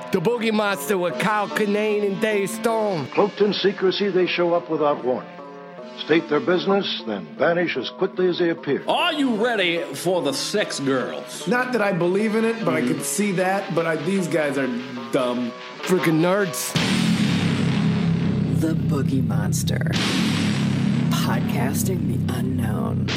The Boogie Monster with Kyle Kinane and Dave Stone. Cloaked in secrecy, they show up without warning. State their business, then vanish as quickly as they appear. Are you ready for the sex girls? Not that I believe in it, but I could see that. But these guys are dumb. Freaking nerds. The Boogie Monster. Podcasting the unknown.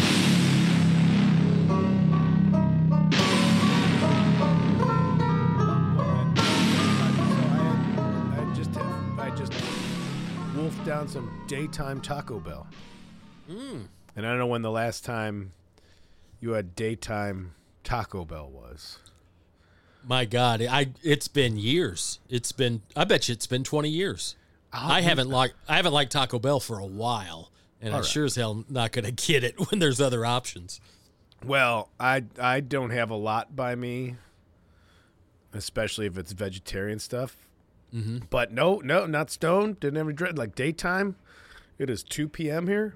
I just wolfed down some daytime Taco Bell. And I don't know when the last time you had daytime Taco Bell was. My God, it's been years. I bet you it's been 20 years. I haven't liked Taco Bell for a while, and I'm sure as hell not going to get it when there's other options. Well, I don't have a lot by me, especially if it's vegetarian stuff. Mm-hmm. But no, not stoned. Didn't have any dread. Like daytime, it is 2 p.m. here.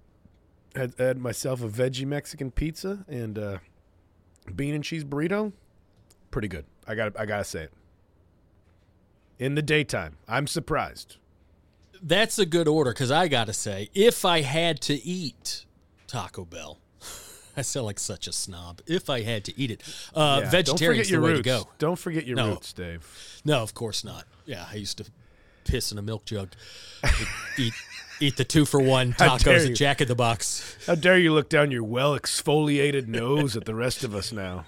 Had myself a veggie Mexican pizza and bean and cheese burrito. Pretty good. I gotta say it. In the daytime, I'm surprised. That's a good order because I gotta say, if I had to eat Taco Bell, I sound like such a snob. If I had to eat it, vegetarian's the way to go. Don't forget your roots, Dave. No, of course not. Yeah, I used to piss in a milk jug. Eat the 2-for-1 tacos at Jack in the Box. How dare you look down your well-exfoliated nose at the rest of us now?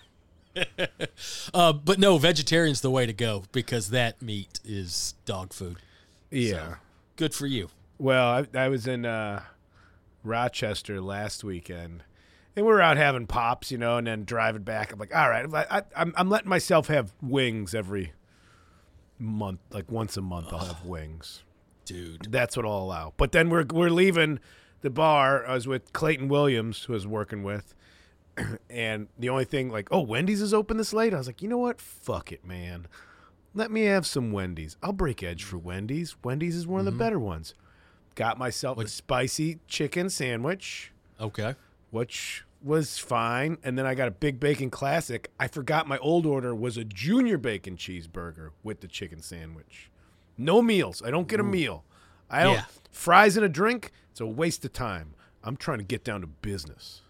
But no, vegetarian's the way to go because that meat is dog food. Yeah. So, good for you. Well, I was in Rochester last weekend, and we were out having pops, and then driving back. I'm like, all right, I'm letting myself have wings every month. Like once a month I'll have wings. Dude. That's what I'll allow. But then we're leaving the bar. I was with Clayton Williams, who I was working with. And the only thing, like, Wendy's is open this late? I was like, you know what? Fuck it, man. Let me have some Wendy's. I'll break edge for Wendy's. Wendy's is one of the better ones. Got myself a spicy chicken sandwich. Okay. Which was fine. And then I got a Big Bacon Classic. I forgot my old order was a junior bacon cheeseburger with the chicken sandwich. No meals. I don't get a meal. I don't. Yeah. Fries and a drink, it's a waste of time. I'm trying to get down to business.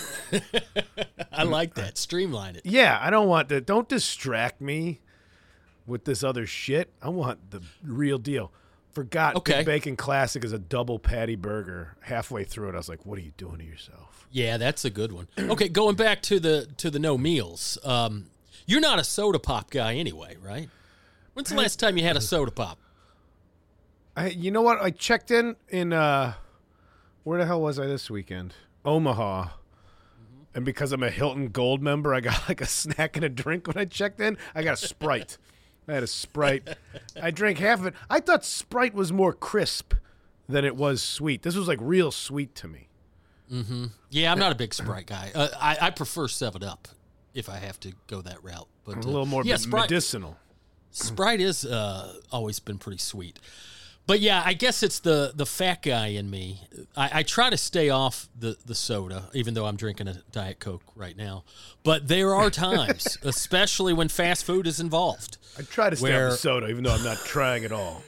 I like that. Streamline it. Yeah, I don't want that. Don't distract me with this other shit. I want the real deal. Forgot Big Bacon Classic is a double patty burger. Halfway through it, I was like, what are you doing to yourself? Yeah, that's a good one. Okay, going back to the no meals. You're not a soda pop guy anyway, right? When's the last time you had a soda pop? You know what? I checked in where the hell was I this weekend? Omaha. Mm-hmm. And because I'm a Hilton Gold member, I got like a snack and a drink when I checked in. I got a Sprite. I had a Sprite. I drank half of it. I thought Sprite was more crisp than it was sweet. This was like real sweet to me. Mm-hmm. Yeah, I'm not a big Sprite guy. I prefer 7-Up if I have to go that route. But a little more medicinal. Sprite is always been pretty sweet. But yeah, I guess it's the fat guy in me. I try to stay off the soda, even though I'm drinking a Diet Coke right now. But there are times, especially when fast food is involved. I try to stay off the soda, even though I'm not trying at all.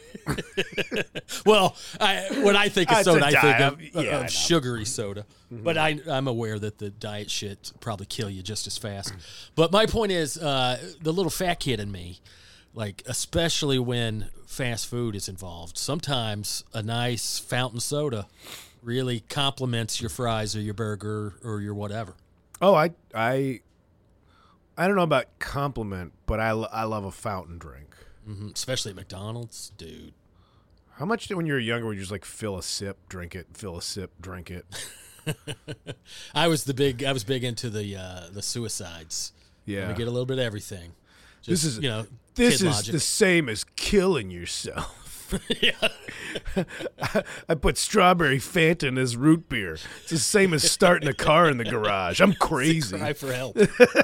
Well, when I think of soda, I think of sugary soda. Mm-hmm. But I'm aware that the diet shit probably kill you just as fast. But my point is, the little fat kid in me, like especially when fast food is involved, sometimes a nice fountain soda really complements your fries or your burger or your whatever. Oh, I don't know about compliment, but I love a fountain drink. Mm-hmm. Especially at McDonald's, dude. How much when you were younger would you just like fill a sip, drink it, fill a sip, drink it? I was big into the suicides. Yeah. We get a little bit of everything. Just, this is the same as killing yourself. Yeah. I put strawberry Fanta in this root beer. It's the same as starting a car in the garage. I'm crazy. Cry for help.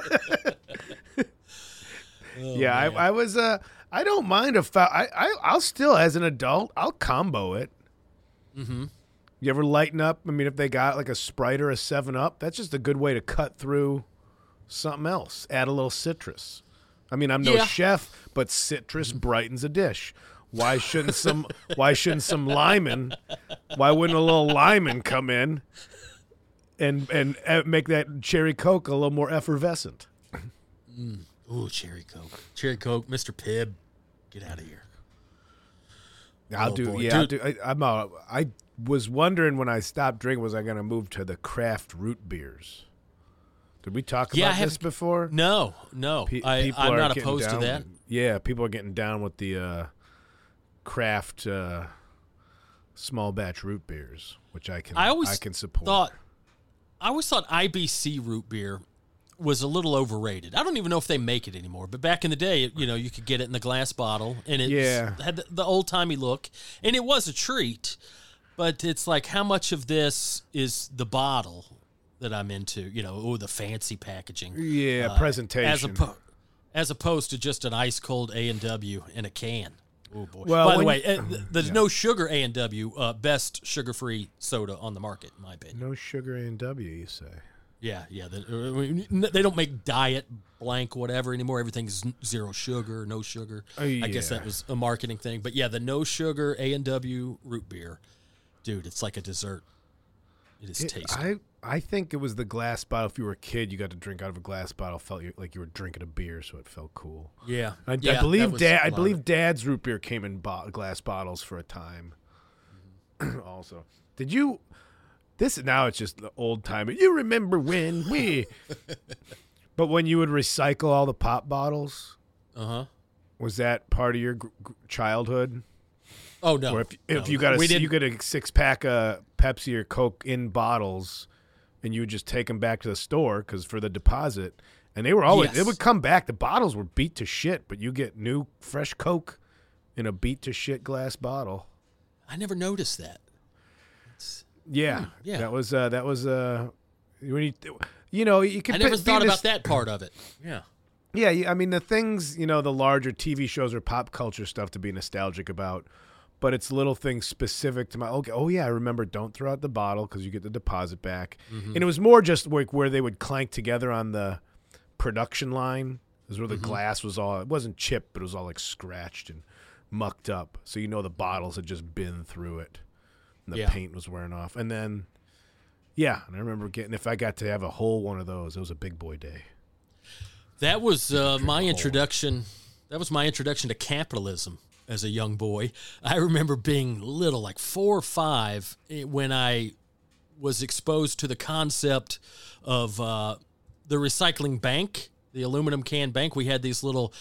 I was. I don't mind I'll still, as an adult, I'll combo it. Mm-hmm. You ever lighten up? I mean, if they got like a Sprite or a 7-Up, that's just a good way to cut through something else. Add a little citrus. I mean, I'm no chef, but citrus brightens a dish. Why shouldn't some limon? Why wouldn't a little limon come in and make that cherry Coke a little more effervescent? Ooh, cherry Coke. Cherry Coke, Mr. Pibb. Get out of here. I'll do. Yeah, I'll do. I was wondering when I stopped drinking, was I going to move to the craft root beers? Did we talk about this before? No. I'm not opposed to that. People are getting down with the craft small batch root beers, which I can support. I always thought IBC root beer was a little overrated. I don't even know if they make it anymore, but back in the day, you could get it in the glass bottle, and it had the old-timey look, and it was a treat, but it's like, how much of this is the bottle that I'm into, the fancy packaging. Presentation. As opposed to just an ice-cold A&W in a can. Oh, boy. Well, by the way, there's no sugar A&W, best sugar-free soda on the market, in my opinion. No sugar A&W, you say? Yeah. They don't make diet blank whatever anymore. Everything's zero sugar, no sugar. I guess that was a marketing thing. But, the no sugar A&W root beer, dude, it's like a dessert. It is tasty. I think it was the glass bottle. If you were a kid, you got to drink out of a glass bottle. Felt like you were drinking a beer, so it felt cool. Yeah. I believe Dad's root beer came in glass bottles for a time. Also, did you? Now it's just the old time. You remember when we? But when you would recycle all the pop bottles, was that part of your childhood? Oh no! Or if you got you get a 6-pack of Pepsi or Coke in bottles, and you would just take them back to the store for the deposit, and they were always it would come back. The bottles were beat to shit, but you get new fresh Coke in a beat to shit glass bottle. I never noticed that. That was when you can. I never thought about that part of it. Yeah. I mean, the things, the larger TV shows or pop culture stuff to be nostalgic about, but it's little things specific to my. Okay, I remember. Don't throw out the bottle because you get the deposit back. Mm-hmm. And it was more just like where they would clank together on the production line. Is where the glass was all. It wasn't chipped, but it was all like scratched and mucked up. So the bottles had just been through it. The paint was wearing off. And then, and I remember if I got to have a whole one of those, it was a big boy day. That was my introduction. That was my introduction to capitalism as a young boy. I remember being little, like 4 or 5, when I was exposed to the concept of the recycling bank, the aluminum can bank. We had these little...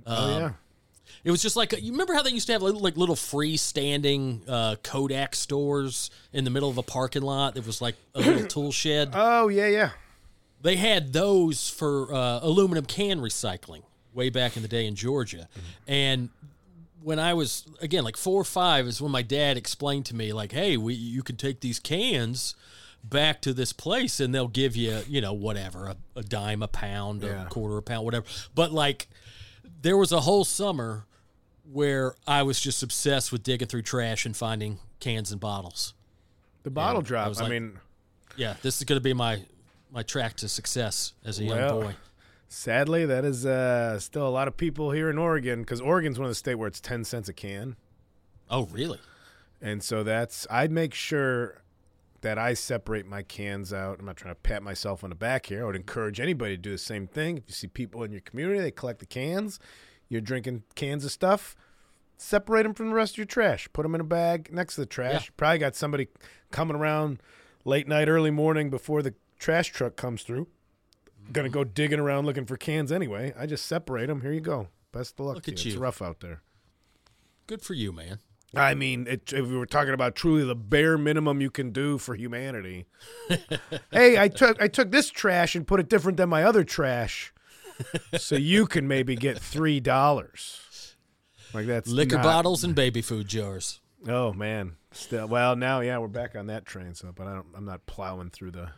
It was just like, you remember how they used to have like little freestanding Kodak stores in the middle of a parking lot? There was like a little tool shed. Oh, yeah. They had those for aluminum can recycling way back in the day in Georgia. Mm-hmm. And when I was, again, like 4 or 5 is when my dad explained to me, like, hey, you can take these cans back to this place and they'll give you, whatever, a dime a pound, a quarter a pound, whatever. But like, there was a whole summer where I was just obsessed with digging through trash and finding cans and bottles. The bottle drop. This is going to be my track to success as a young boy. Sadly, that is still a lot of people here in Oregon, because Oregon's one of the states where it's 10 cents a can. Oh, really? And so I make sure that I separate my cans out. I'm not trying to pat myself on the back here. I would encourage anybody to do the same thing. If you see people in your community, they collect the cans, you're drinking cans of stuff, separate them from the rest of your trash. Put them in a bag next to the trash. You probably got somebody coming around late night, early morning before the trash truck comes through. Going to go digging around looking for cans anyway. I just separate them. Here you go. Best of luck. Look at you. It's rough out there. Good for you, man. I mean, if we were talking about truly the bare minimum you can do for humanity. Hey, I took this trash and put it different than my other trash, so you can maybe get $3. Like that's liquor bottles and baby food jars. Oh man, still now we're back on that train. So, but I'm not plowing through the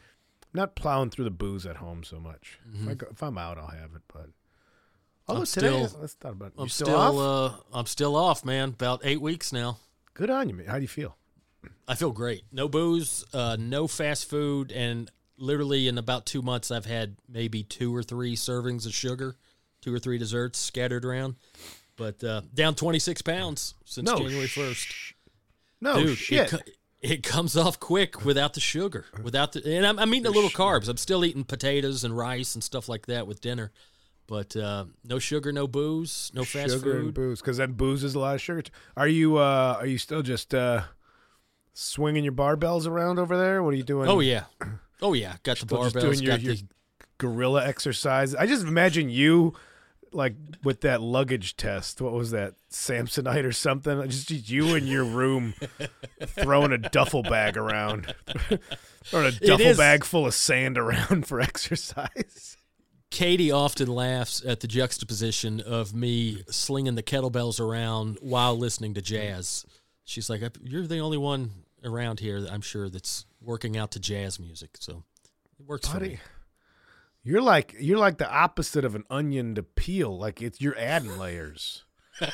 booze at home so much. Mm-hmm. If I'm out, I'll have it, but. Let's talk about it. I'm still off, man. About 8 weeks now. Good on you, man. How do you feel? I feel great. No booze, no fast food, and literally in about 2 months, I've had maybe 2 or 3 servings of sugar 2 or 3 desserts scattered around. But down 26 pounds since January 1st. No Dude, shit. It comes off quick without the sugar, and I'm eating a little carbs. I'm still eating potatoes and rice and stuff like that with dinner, but no sugar, no booze, no fast sugar food. and booze, because then booze is a lot of sugar. Are you still just swinging your barbells around over there? What are you doing? Oh yeah, got the barbells. Just doing your gorilla exercise. I just imagine you. Like with that luggage test, what was that, Samsonite or something? Just you in your room throwing a duffel bag around, throwing a duffel bag full of sand around for exercise. Katie often laughs at the juxtaposition of me slinging the kettlebells around while listening to jazz. She's like, "You're the only one around here that I'm sure that's working out to jazz music." So it works for me. You're like the opposite of an onion to peel. Like you're adding layers.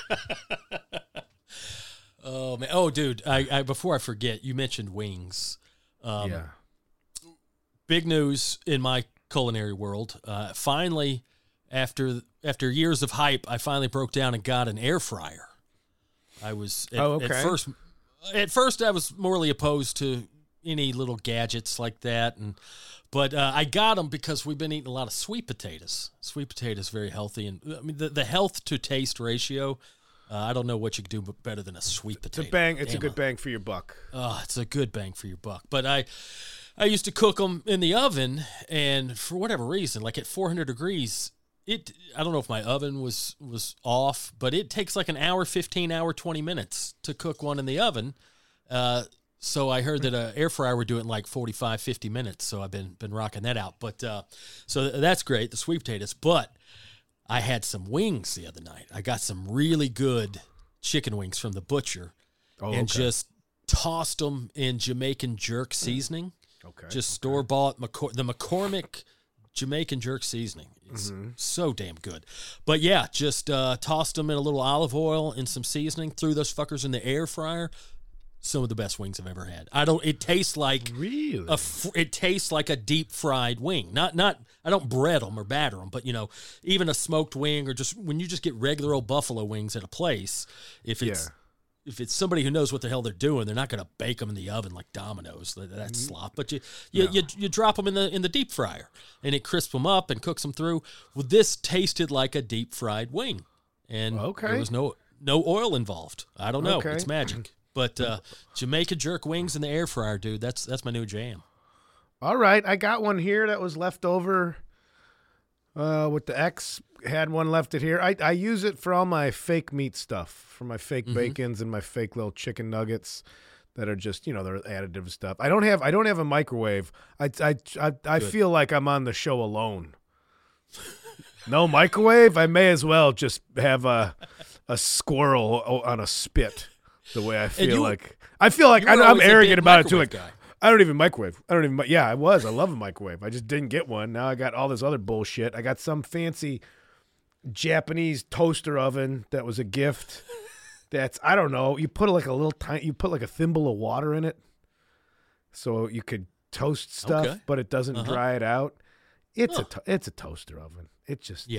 Oh man! Oh, dude! I before I forget, you mentioned wings. Yeah. Big news in my culinary world. Finally, after years of hype, I finally broke down and got an air fryer. I was at first I was morally opposed to any little gadgets like that, but I got them because we've been eating a lot of sweet potatoes. Sweet potatoes very healthy, and I mean the health to taste ratio. I don't know what you could do better than a sweet potato. It's a good bang for your buck. It's a good bang for your buck. But I used to cook them in the oven, and for whatever reason, like at 400 degrees, I don't know if my oven was off, but it takes like an hour, 15 hour, 20 minutes to cook one in the oven. So I heard that an air fryer would do it in like 45, 50 minutes. So I've been rocking that out. But so that's great, the sweet potatoes. But I had some wings the other night. I got some really good chicken wings from the butcher just tossed them in Jamaican jerk seasoning. Just store-bought, the McCormick Jamaican jerk seasoning. It's so damn good. But yeah, just tossed them in a little olive oil and some seasoning, threw those fuckers in the air fryer. Some of the best wings I've ever had. It tastes like it tastes like a deep fried wing. Not I don't bread them or batter them, but even a smoked wing or just when you just get regular old buffalo wings at a place, if it's somebody who knows what the hell they're doing, they're not going to bake them in the oven like Domino's. That's slop. But you drop them in the deep fryer and it crisps them up and cooks them through. Well, this tasted like a deep fried wing, and there was no oil involved. I don't know. It's magic. But Jamaica jerk wings in the air fryer, dude, that's my new jam. All right, I got one here that was left over with the ex. Had one left it here. I use it for all my fake meat stuff, for my fake bacons and my fake little chicken nuggets that are just, they're additive stuff. I don't have a microwave. I feel like I'm on the show alone. No microwave? I may as well just have a squirrel on a spit. The way I feel I'm arrogant about it too. Like, I don't even microwave. Yeah, I love a microwave. I just didn't get one. Now I got all this other bullshit. I got some fancy Japanese toaster oven that was a gift. That's, I don't know. You put like a thimble of water in it so you could toast stuff, but it doesn't dry it out. It's a toaster oven. It just,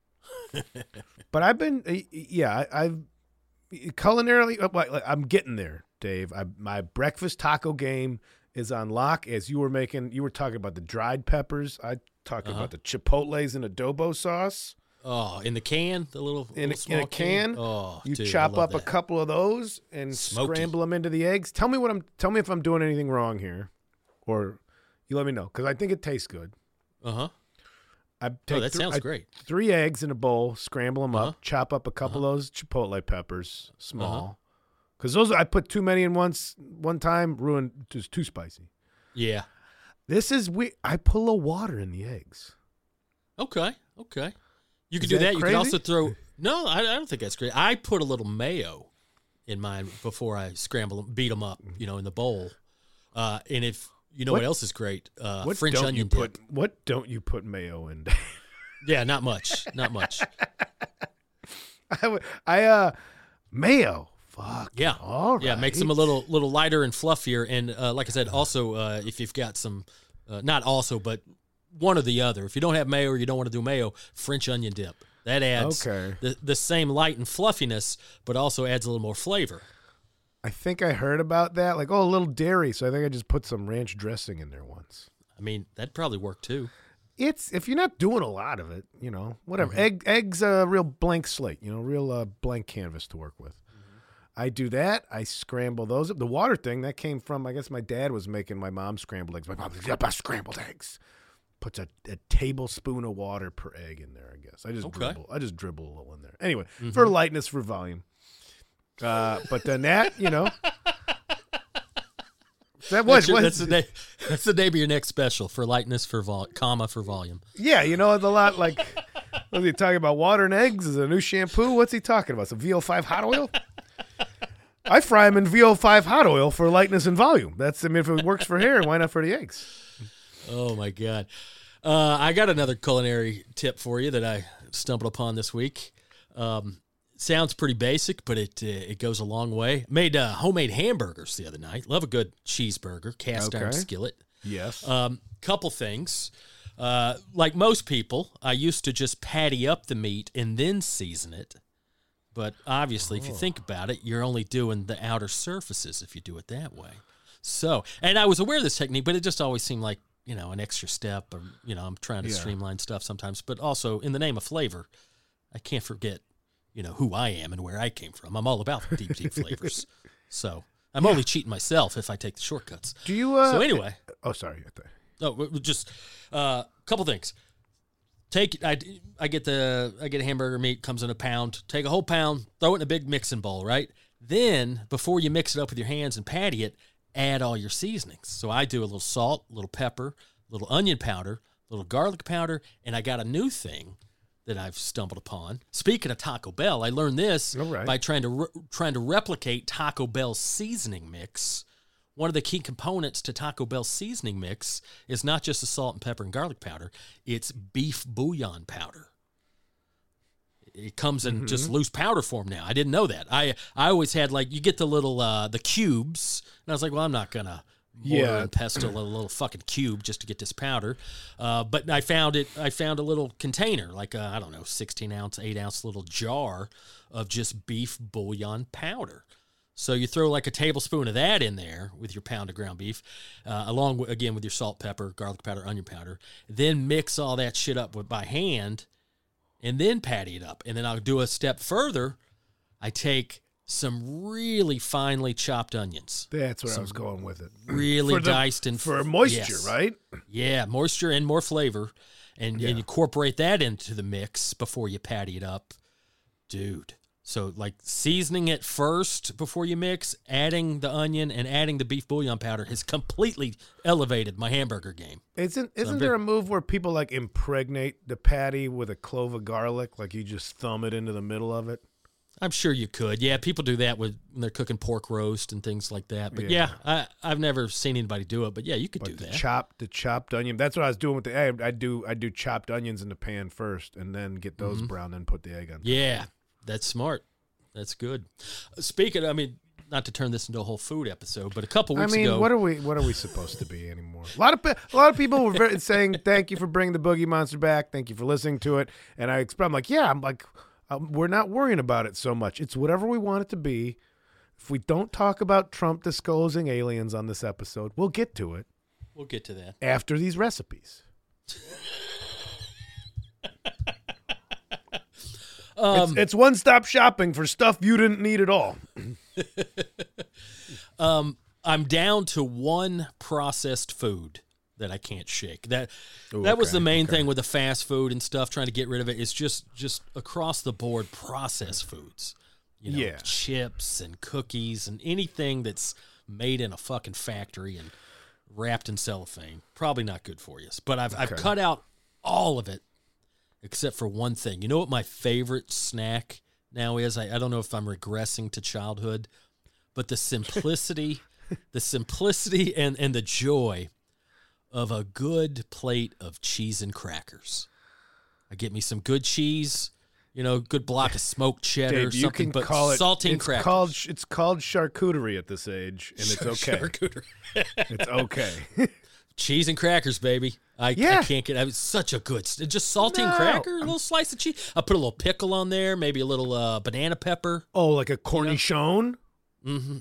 but I've been, I've culinarily, I'm getting there, Dave. My breakfast taco game is on lock. As you were talking about the dried peppers. I talked about the chipotles and adobo sauce. Oh, in the can, in a can. Oh, you chop up a couple of those and scramble them into the eggs. Tell me if I'm doing anything wrong here, or you let me know, because I think it tastes good. That sounds great. 3 eggs in a bowl, scramble them up, chop up a couple of those chipotle peppers, small. Because those, I put too many in one time, ruined, just too spicy. Yeah. This is, I put a little water in the eggs. Okay. You could do that. You could also throw, no, I don't think that's great. I put a little mayo in mine before I scramble them, beat them up, in the bowl. And if, what else is great? French onion dip. What don't you put mayo in? Yeah, not much. Mayo. Fuck. Yeah. All right. Yeah, makes them a little lighter and fluffier. And like I said, also if you've got some, not also, but one or the other. If you don't have mayo or you don't want to do mayo, French onion dip. That adds Okay. the same light and fluffiness, but also adds a little more flavor. I think I heard about that. Like, a little dairy. So I think I just put some ranch dressing in there once. I mean, that'd probably work too. It's if you're not doing a lot of it, whatever. Eggs a real blank slate, real blank canvas to work with. I do that. I scramble those up. The water thing that came from, I guess my dad was making my mom scrambled eggs. My mom's like, the best scrambled eggs. Puts a tablespoon of water per egg in there. I guess I just dribble a little in there. Anyway, for lightness, for volume. But then that, that was that's the name of your next special, for lightness, for comma for volume. Yeah, it's a lot like. Was he talking about water and eggs? Is a new shampoo? What's he talking about? Some VO5 hot oil? I fry them in VO5 hot oil for lightness and volume. If it works for hair, why not for the eggs? Oh my God. I got another culinary tip for you that I stumbled upon this week. Sounds pretty basic, but it goes a long way. Made homemade hamburgers the other night. Love a good cheeseburger, cast iron skillet. Yes. Couple things. Like most people, I used to just patty up the meat and then season it. But obviously, if you think about it, you're only doing the outer surfaces if you do it that way. So, and I was aware of this technique, but it just always seemed like, an extra step. Or, I'm trying to streamline stuff sometimes. But also, in the name of flavor, I can't forget, who I am and where I came from. I'm all about deep flavors. So, I'm only cheating myself if I take the shortcuts. Do you? So anyway. Oh, sorry. Just a couple things. I get a hamburger meat, comes in a pound. Take a whole pound, throw it in a big mixing bowl, right? Then, before you mix it up with your hands and patty it, add all your seasonings. So I do a little salt, a little pepper, a little onion powder, a little garlic powder, and I got a new thing that I've stumbled upon. Speaking of Taco Bell, I learned this by trying to replicate Taco Bell's seasoning mix. One of the key components to Taco Bell's seasoning mix is not just the salt and pepper and garlic powder, it's beef bouillon powder. It comes in just loose powder form now. I didn't know that. I always had, you get the little, the cubes, and I was like, well, I'm not going to mortar and pestle a little fucking cube just to get this powder. But I found a little container, 16-ounce, 8-ounce little jar of just beef bouillon powder. So you throw a tablespoon of that in there with your pound of ground beef, along with your salt, pepper, garlic powder, onion powder. Then mix all that shit up by hand, and then patty it up. And then I'll do a step further. I take some really finely chopped onions. That's where I was going with it. Really diced and for moisture, right? Yeah, moisture and more flavor, and incorporate that into the mix before you patty it up, dude. So, seasoning it first before you mix, adding the onion and adding the beef bouillon powder has completely elevated my hamburger game. Isn't there a move where people impregnate the patty with a clove of garlic? You just thumb it into the middle of it? I'm sure you could. Yeah, people do that when they're cooking pork roast and things like that. But I've never seen anybody do it. But yeah, you could do that. The chopped onion. That's what I was doing with the egg. I do chopped onions in the pan first, and then get those brown, then put the egg on. Yeah. That's smart. That's good. Speaking, not to turn this into a whole food episode, but a couple weeks ago, what are we supposed to be anymore? A lot of people were saying thank you for bringing the Boogie Monster back. Thank you for listening to it. And I'm like, we're not worrying about it so much. It's whatever we want it to be. If we don't talk about Trump disclosing aliens on this episode, we'll get to it. We'll get to that after these recipes. It's one-stop shopping for stuff you didn't need at all. I'm down to one processed food that I can't shake. That was the main thing with the fast food and stuff, trying to get rid of it. It's just across the board processed foods. Chips and cookies and anything that's made in a fucking factory and wrapped in cellophane. Probably not good for you. But I've cut out all of it. Except for one thing. You know what my favorite snack now is? I don't know if I'm regressing to childhood, but the simplicity and the joy of a good plate of cheese and crackers. I get me some good cheese, good block of smoked cheddar, Dave, something, but saltine crackers. It's called charcuterie at this age, and it's okay. Charcuterie. It's okay. Cheese and crackers, baby. I can't get. It's such a good. Just saltine cracker, a little slice of cheese. I put a little pickle on there, maybe a little banana pepper. Oh, like a cornichon. Mm-hmm.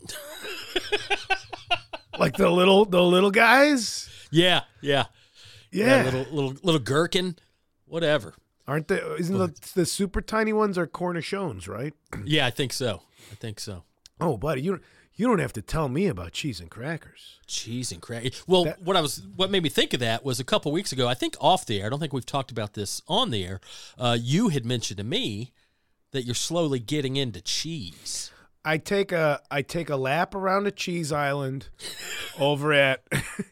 Like the little guys. Yeah. Little gherkin, whatever. Aren't they? Isn't the super tiny ones are cornichons, right? Yeah, I think so. Oh, buddy, you don't have to tell me about cheese and crackers. Cheese and crackers. Well, what made me think of that was a couple weeks ago, I think off the air, I don't think we've talked about this on the air, you had mentioned to me that you're slowly getting into cheese. I take a lap around a cheese island over at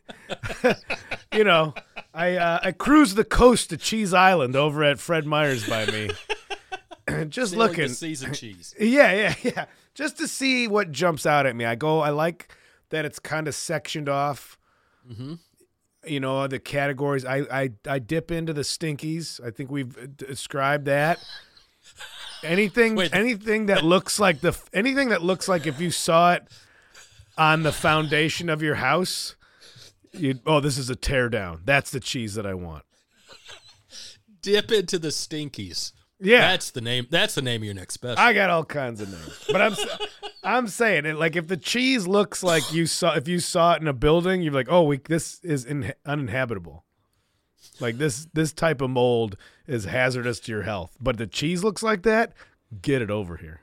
I cruise the coast to Cheese Island over at Fred Meyer's by me. Just Sailing looking. the season cheese. Yeah. Just to see what jumps out at me. I like that it's kind of sectioned off. Mm-hmm. The categories. I dip into the stinkies. I think we've described that. Anything that looks like if you saw it on the foundation of your house, this is a tear down. That's the cheese that I want. Dip into the stinkies. Yeah, that's the name. That's the name of your next special. I got all kinds of names, but I'm saying it like if the cheese looks like if you saw it in a building, you're like, this is uninhabitable. Like this type of mold is hazardous to your health. But the cheese looks like that. Get it over here.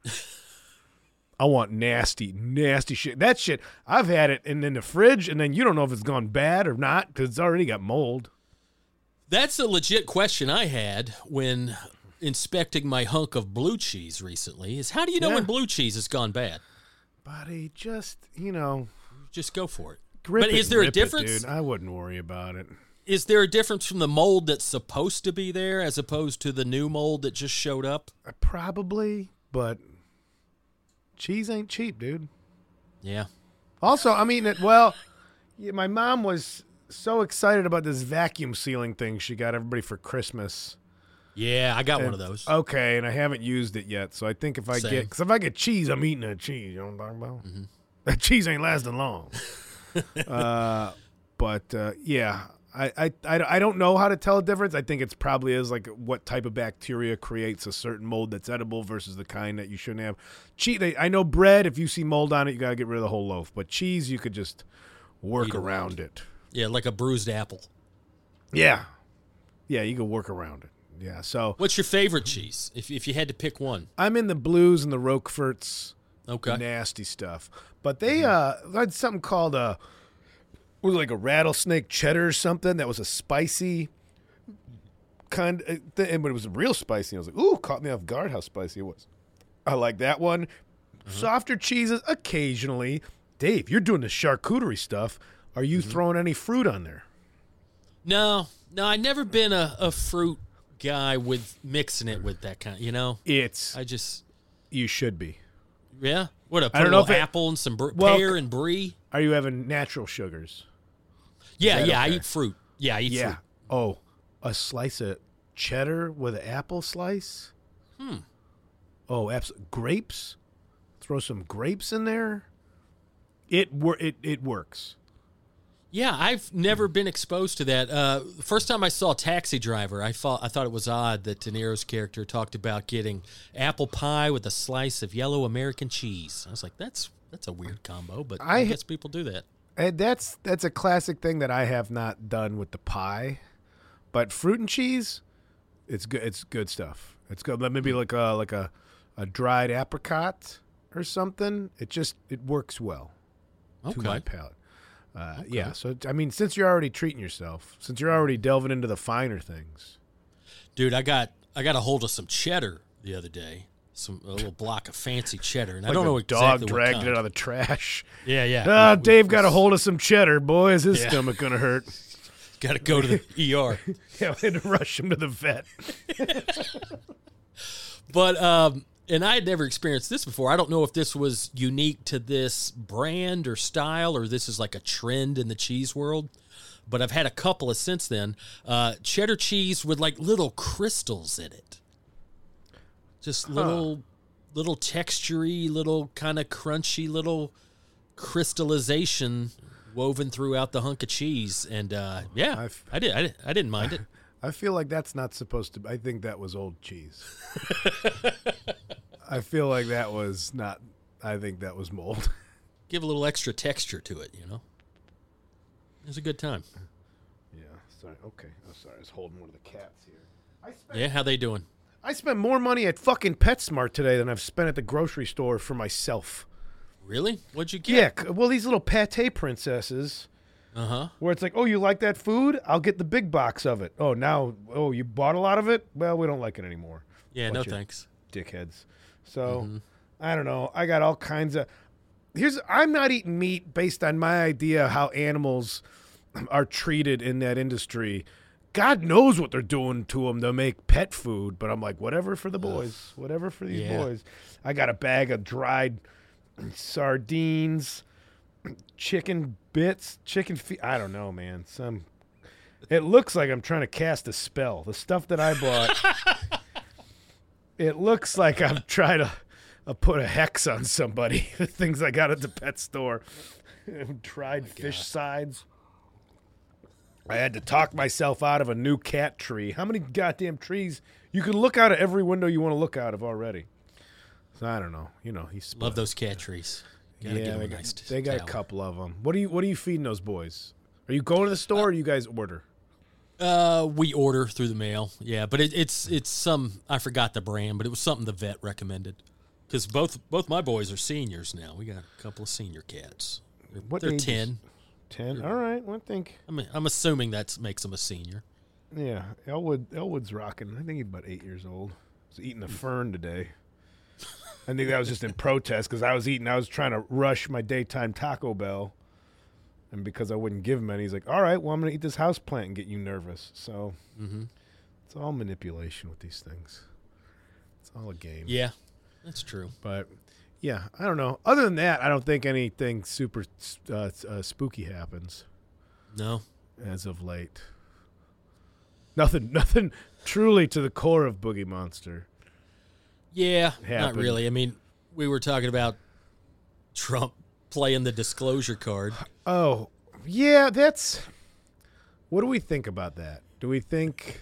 I want nasty shit. That shit, I've had it in the fridge, and then you don't know if it's gone bad or not because it's already got mold. That's a legit question I had when inspecting my hunk of blue cheese recently is how do you know when blue cheese has gone bad? Buddy, just go for it. But is there a difference? Dude, I wouldn't worry about it. Is there a difference from the mold that's supposed to be there as opposed to the new mold that just showed up? Probably, but cheese ain't cheap, dude. Yeah. Also, I mean, my mom was so excited about this vacuum sealing thing she got everybody for Christmas. Yeah, I got one of those. Okay, and I haven't used it yet, so I think if I get cheese, I'm eating that cheese. You know what I'm talking about? Mm-hmm. That cheese ain't lasting long. Yeah, I don't know how to tell a difference. I think it's probably is like what type of bacteria creates a certain mold that's edible versus the kind that you shouldn't have. I know bread, if you see mold on it, you got to get rid of the whole loaf. But cheese, you could just work around it. Yeah, like a bruised apple. Yeah, you could work around it. Yeah. So, what's your favorite cheese? If you had to pick one, I'm in the Blues and the Roqueforts. Okay. Nasty stuff. But they had something called was it like a rattlesnake cheddar or something that was a spicy kind of thing, but it was real spicy. I was like, ooh, caught me off guard how spicy it was. I like that one. Mm-hmm. Softer cheeses occasionally. Dave, you're doing the charcuterie stuff. Are you throwing any fruit on there? No, I've never been a fruit guy with mixing it with that kind. You should be. Yeah. What I don't know if apple and some pear and brie. Are you having natural sugars? Yeah, okay? I eat fruit. Yeah, I eat fruit. Oh, a slice of cheddar with an apple slice? Oh, grapes? Throw some grapes in there? It works. Yeah, I've never been exposed to that. The first time I saw Taxi Driver, I thought it was odd that De Niro's character talked about getting apple pie with a slice of yellow American cheese. I was like, that's a weird combo, but I guess people do that. And that's a classic thing that I have not done with the pie. But fruit and cheese, it's good. It's good stuff. It's good. Maybe like a dried apricot or something. It works well to my palate. Okay. Yeah, so, I mean, since you're already treating yourself, since you're already delving into the finer things. Dude, I got a hold of some cheddar the other day, a little block of fancy cheddar, and I don't know exactly dog dragged it out of the trash. Yeah. Dave got a hold of some cheddar, boy. Is his stomach going to hurt? Got to go to the ER. Yeah, we had to rush him to the vet. But, and I had never experienced this before. I don't know if this was unique to this brand or style or this is like a trend in the cheese world, but I've had a couple of since then. Cheddar cheese with like little crystals in it. Just little texture-y, little kind of crunchy, little crystallization woven throughout the hunk of cheese, and yeah, I didn't mind it. I feel like that's not supposed to. I think that was old cheese. I feel like that was not. I think that was mold. Give a little extra texture to it, you know. It was a good time. Yeah. Sorry. Okay. I'm sorry. I was holding one of the cats here. Yeah. How they doing? I spent more money at fucking PetSmart today than I've spent at the grocery store for myself. Really? What'd you get? Yeah. Well, these little pate princesses. Uh-huh. Where it's like, oh, you like that food? I'll get the big box of it. Oh, you bought a lot of it? Well, we don't like it anymore. Yeah, no thanks. Dickheads. So, I don't know. I got all kinds of... I'm not eating meat based on my idea how animals are treated in that industry. God knows what they're doing to them to make pet food, but I'm like, whatever for the boys. Whatever for these boys. I got a bag of dried sardines, chicken bits, chicken feet. I don't know, man. It looks like I'm trying to cast a spell. The stuff that I bought, it looks like I'm trying to put a hex on somebody. The things I got at the pet store. Dried fish sides. I had to talk myself out of a new cat tree. How many goddamn trees? You can look out of every window you want to look out of already. So I don't know. You know, he's love those cat trees. Yeah, they got a couple of them. What are you feeding those boys? Are you going to the store or you guys order? We order through the mail. Yeah, but it's some, I forgot the brand, but it was something the vet recommended. Because both my boys are seniors now. We got a couple of senior cats. They're 10. 10. All right. Well, I think. I'm assuming that makes them a senior. Yeah, Elwood's rocking. I think he's about 8 years old. He's eating a fern today. I think that was just in protest because I was trying to rush my daytime Taco Bell. And because I wouldn't give him any, he's like, all right, well, I'm going to eat this houseplant and get you nervous. So it's all manipulation with these things. It's all a game. Yeah, that's true. But, yeah, I don't know. Other than that, I don't think anything super spooky happens. No. As of late. Nothing truly to the core of Boogie Monster. Yeah, not really. I mean, we were talking about Trump playing the disclosure card. Oh, yeah, that's... What do we think about that? Do we think...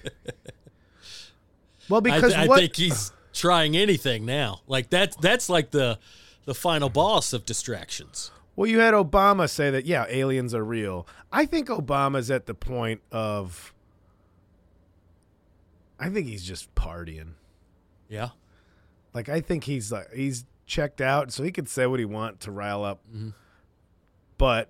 Well, because I think he's trying anything now. Like, that's like the final boss of distractions. Well, you had Obama say that, yeah, aliens are real. I think Obama's at the point of... I think he's just partying. Yeah. Like, I think he's checked out, so he can say what he wants to rile up. Mm-hmm. But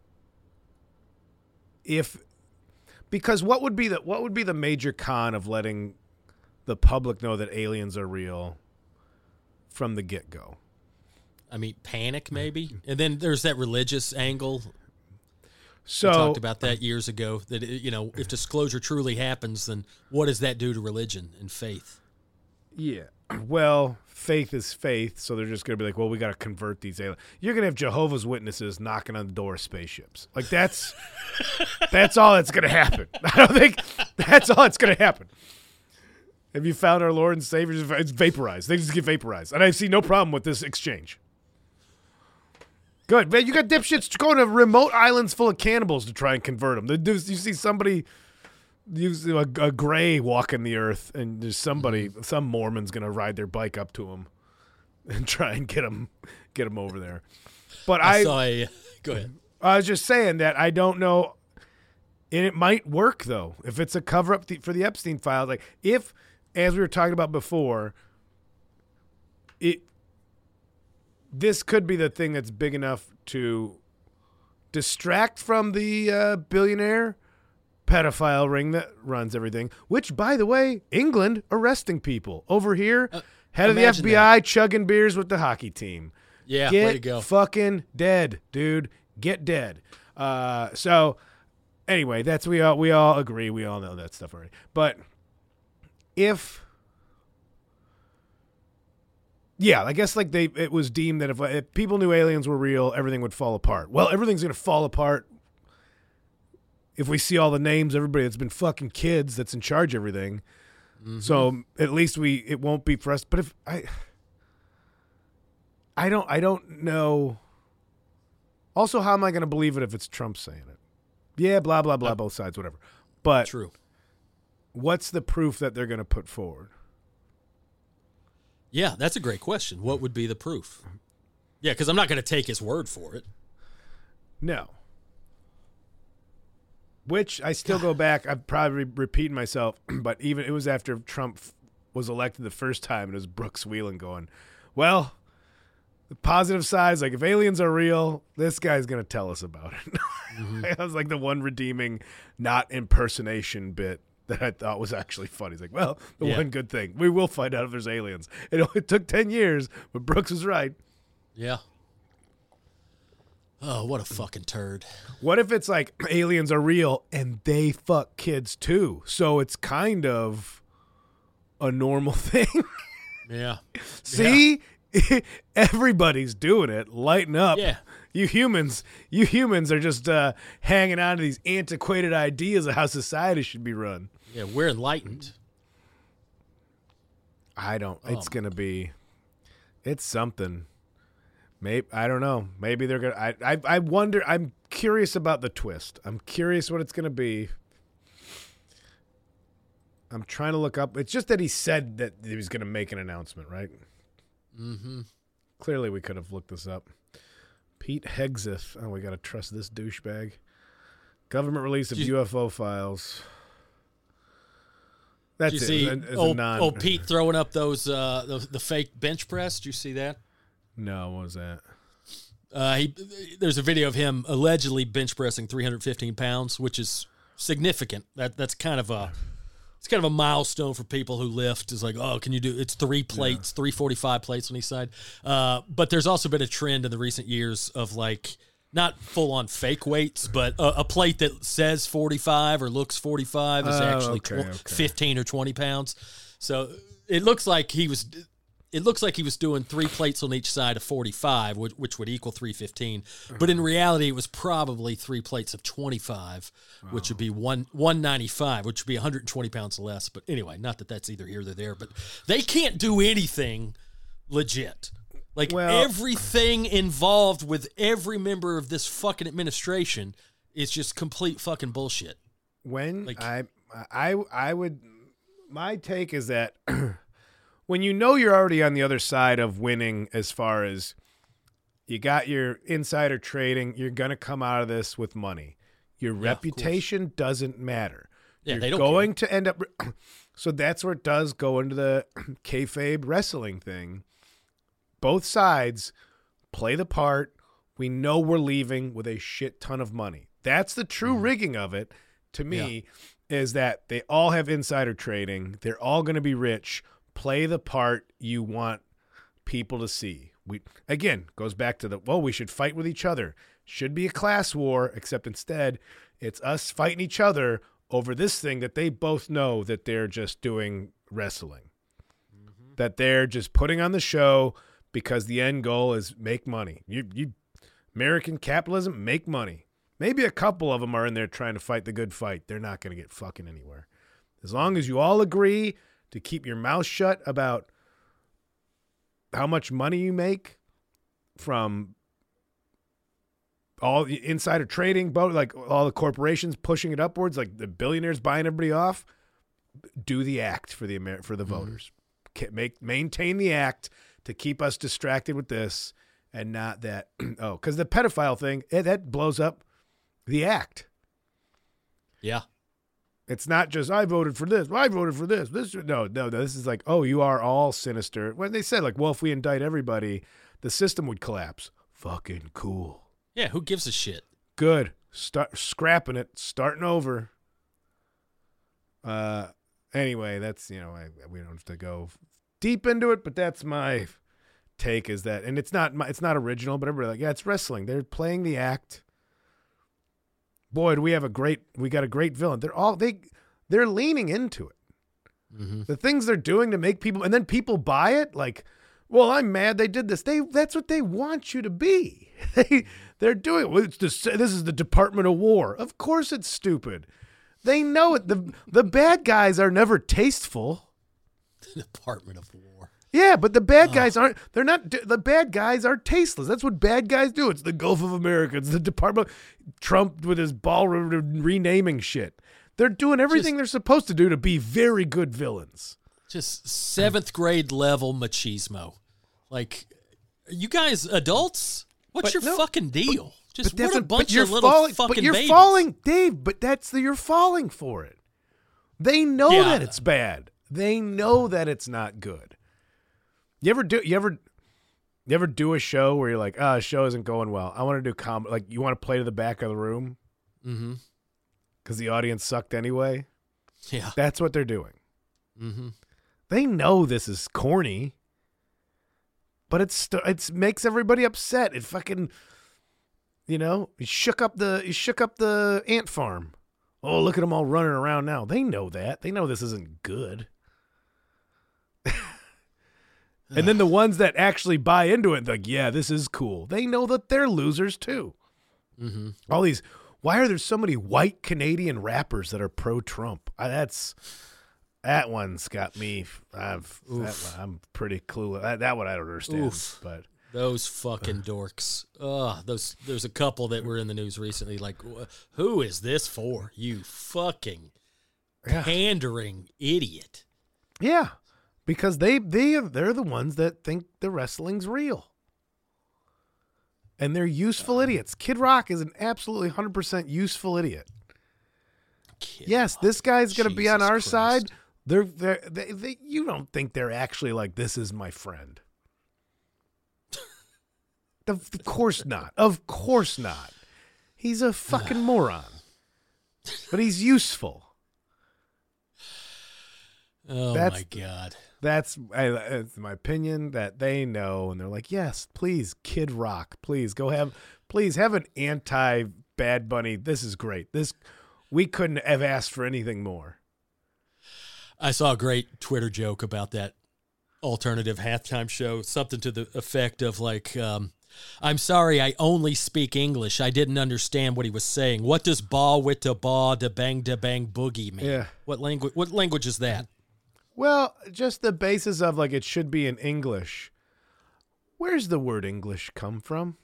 because what would be the major con of letting the public know that aliens are real from the get-go? I mean, panic maybe, and then there's that religious angle. So we talked about that years ago. That if disclosure truly happens, then what does that do to religion and faith? Yeah. Well, faith is faith, so they're just going to be like, well, we got to convert these aliens. You're going to have Jehovah's Witnesses knocking on the door of spaceships. Like, that's all that's going to happen. I don't think that's all that's going to happen. Have you found our Lord and Savior? It's vaporized. They just get vaporized. And I see no problem with this exchange. Good. Man, you got dipshits going to remote islands full of cannibals to try and convert them. You see somebody... Use a gray walking the earth, and there's some Mormon's gonna ride their bike up to him and try and get him over there. But go ahead. I was just saying that I don't know, and it might work though if it's a cover up for the Epstein files. Like if, as we were talking about before, this could be the thing that's big enough to distract from the billionaire pedophile ring that runs everything, which, by the way, England arresting people. Over here, head of the FBI chugging beers with the hockey team. Yeah, Get way to go. Fucking dead, dude. Get dead. So, anyway, we all agree. We all know that stuff already. But I guess like it was deemed that if people knew aliens were real, everything would fall apart. Well, everything's going to fall apart if we see all the names, everybody that's been fucking kids that's in charge of everything. Mm-hmm. So at least it won't be for us. But if I don't know. Also, how am I going to believe it if it's Trump saying it? Yeah, blah, blah, blah, both sides, whatever. But True. What's the proof that they're going to put forward? Yeah, that's a great question. What would be the proof? Yeah, because I'm not going to take his word for it. No. Which I still go back. I'm probably repeating myself, but even it was after Trump was elected the first time, and it was Brooks Wheelan going, well, the positive side is like if aliens are real, this guy's going to tell us about it. Mm-hmm. That was like the one redeeming, not impersonation bit that I thought was actually funny. He's like, well, the one good thing, we will find out if there's aliens. It only took 10 years, but Brooks was right. Yeah. Oh, what a fucking turd. What if it's like aliens are real and they fuck kids too? So it's kind of a normal thing. Yeah. See? Yeah. Everybody's doing it. Lighten up. Yeah. You humans are just hanging on to these antiquated ideas of how society should be run. Yeah, we're enlightened. It's something. Maybe I don't know. Maybe they're gonna. I wonder. I'm curious about the twist. I'm curious what it's gonna be. I'm trying to look up. It's just that he said that he was gonna make an announcement, right? Mm-hmm. Clearly, we could have looked this up. Pete Hegseth. Oh, we gotta trust this douchebag. Government release of UFO files. That's it. Did you see old Pete throwing up those the fake bench press? Did you see that? No, what was that? There's a video of him allegedly bench pressing 315 pounds, which is significant. That's kind of a milestone for people who lift. It's like, oh, can you do? It's 3 plates, 345 plates on each side. But there's also been a trend in the recent years of like not full on fake weights, but a plate that says 45 or looks 45 is actually 15 or 20 pounds. So it looks like he was doing 3 plates on each side of 45, which would equal 315. But in reality, it was probably 3 plates of 25, which would be 195, which would be 120 pounds less. But anyway, not that that's either here or there. But they can't do anything legit. Like everything involved with every member of this fucking administration is just complete fucking bullshit. When I would, my take is that. When you know you're already on the other side of winning as far as you got your insider trading, you're going to come out of this with money. Your reputation doesn't matter. Yeah, you're they don't going to end up – so that's where it does go into the kayfabe wrestling thing. Both sides play the part. We know we're leaving with a shit ton of money. That's the true rigging of it to me is that they all have insider trading. They're all going to be rich. Play the part you want people to see. Goes back to we should fight with each other. Should be a class war, except instead it's us fighting each other over this thing that they both know that they're just doing wrestling. Mm-hmm. That they're just putting on the show because the end goal is make money. You American capitalism, make money. Maybe a couple of them are in there trying to fight the good fight. They're not going to get fucking anywhere. As long as you all agree to keep your mouth shut about how much money you make from all the insider trading, like all the corporations pushing it upwards, like the billionaires buying everybody off, do the act for the voters. Maintain the act to keep us distracted with this and not that. Because the pedophile thing, that blows up the act. Yeah. It's not just I voted for this. I voted for this. No. This is like, you are all sinister. When they said like, well, if we indict everybody, the system would collapse. Fucking cool. Yeah, who gives a shit? Good. Start scrapping it. Starting over. Anyway, that's we don't have to go deep into it, but that's my take. Is that, and it's not original, but everybody it's wrestling. They're playing the act. Boy, do we got a great villain. They're leaning into it. Mm-hmm. The things they're doing to make people, and then people buy it. Like, well, I'm mad they did this. That's what they want you to be. They're doing it. This is the Department of War. Of course, it's stupid. They know it. The bad guys are never tasteful. The Department of War. Yeah, but the bad guys aren't. They're not. The bad guys are tasteless. That's what bad guys do. It's the Gulf of America. It's the Department. Trump with his ballroom renaming shit. They're doing everything they're supposed to do to be very good villains. Just 7th grade level machismo. Like, you guys adults? What's your fucking deal? Just what a bunch of little fucking you're babies. falling, Dave. But you're falling for it. They know that it's bad. They know that it's not good. You ever do a show where you're like, a show isn't going well. I want to do comedy. Like, you want to play to the back of the room? Mm-hmm. Because the audience sucked anyway? Yeah. That's what they're doing. Mm-hmm. They know this is corny, but it makes everybody upset. It fucking, you shook up the ant farm. Oh, look at them all running around now. They know that. They know this isn't good. And then the ones that actually buy into it, like, yeah, this is cool. They know that they're losers too. Mm-hmm. All these, why are there so many white Canadian rappers that are pro-Trump? That one's got me. I'm pretty clueless. That one I don't understand. Oof. But those fucking dorks. There's a couple that were in the news recently. Like, who is this for? You fucking pandering idiot. Yeah. Because they're the ones that think the wrestling's real. And they're useful idiots. Kid Rock is an absolutely 100% useful idiot. This guy's going to be on our side. You don't think they're actually like, this is my friend. Of course not. Of course not. He's a fucking moron. But he's useful. Oh, my God. That's my opinion, that they know, and they're like, yes, please, Kid Rock, please have an anti-Bad Bunny. This is great. We couldn't have asked for anything more. I saw a great Twitter joke about that alternative halftime show, something to the effect of like, I'm sorry, I only speak English. I didn't understand what he was saying. What does ba with da ba da bang boogie mean? Yeah. What language is that? Well, just the basis of like it should be in English. Where's the word English come from?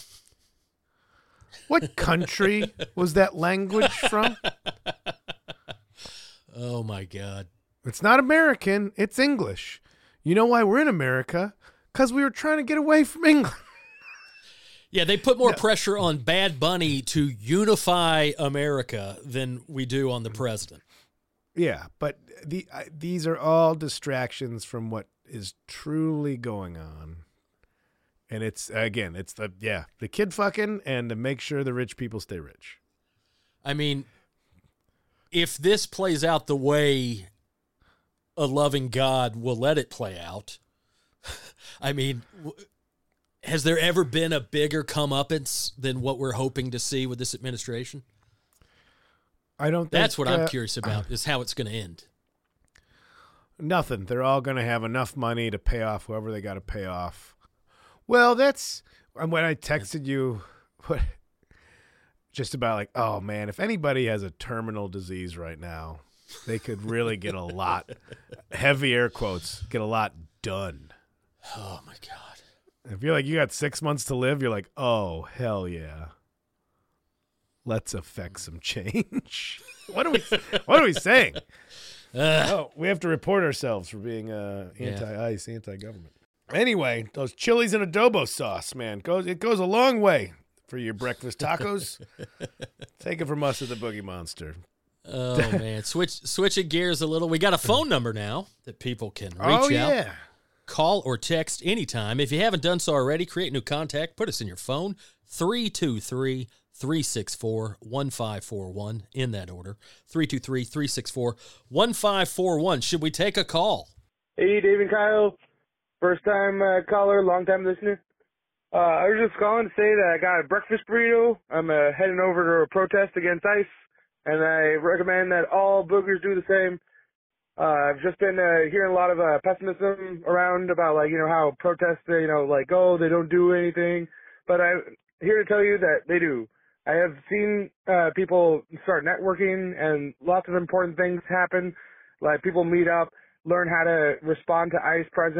What country was that language from? Oh, my God. It's not American. It's English. You know why we're in America? Because we were trying to get away from England. Yeah, they put more pressure on Bad Bunny to unify America than we do on the president. Yeah, but these are all distractions from what is truly going on. And it's the kid fucking and to make sure the rich people stay rich. I mean, if this plays out the way a loving God will let it play out, I mean, has there ever been a bigger comeuppance than what we're hoping to see with this administration? I don't think that's what I'm curious about, is how it's going to end. Nothing. They're all going to have enough money to pay off whoever they got to pay off. Well, that's when I texted you just about like, oh, man, if anybody has a terminal disease right now, they could really get a lot, heavy air quotes, get a lot done. Oh, my God. If you're like, you got 6 months to live, you're like, oh, hell yeah. Let's affect some change. What are we saying? We have to report ourselves for being anti-ICE, anti-government. Anyway, those chilies and adobo sauce, man, it goes a long way for your breakfast tacos. Take it from us at the Boogie Monster. Oh man, switching gears a little. We got a phone number now that people can reach out, call or text anytime. If you haven't done so already, create a new contact. Put us in your phone. 323-364-1541 in that order. 323-364-1541. Should we take a call? Hey, Dave and Kyle. First time caller, long time listener. I was just calling to say that I got a breakfast burrito. I'm heading over to a protest against ICE, and I recommend that all boogers do the same. I've just been hearing a lot of pessimism around about, like, how protests, they don't do anything. But I'm here to tell you that they do. I have seen people start networking, and lots of important things happen. Like, people meet up, learn how to respond to ICE presence,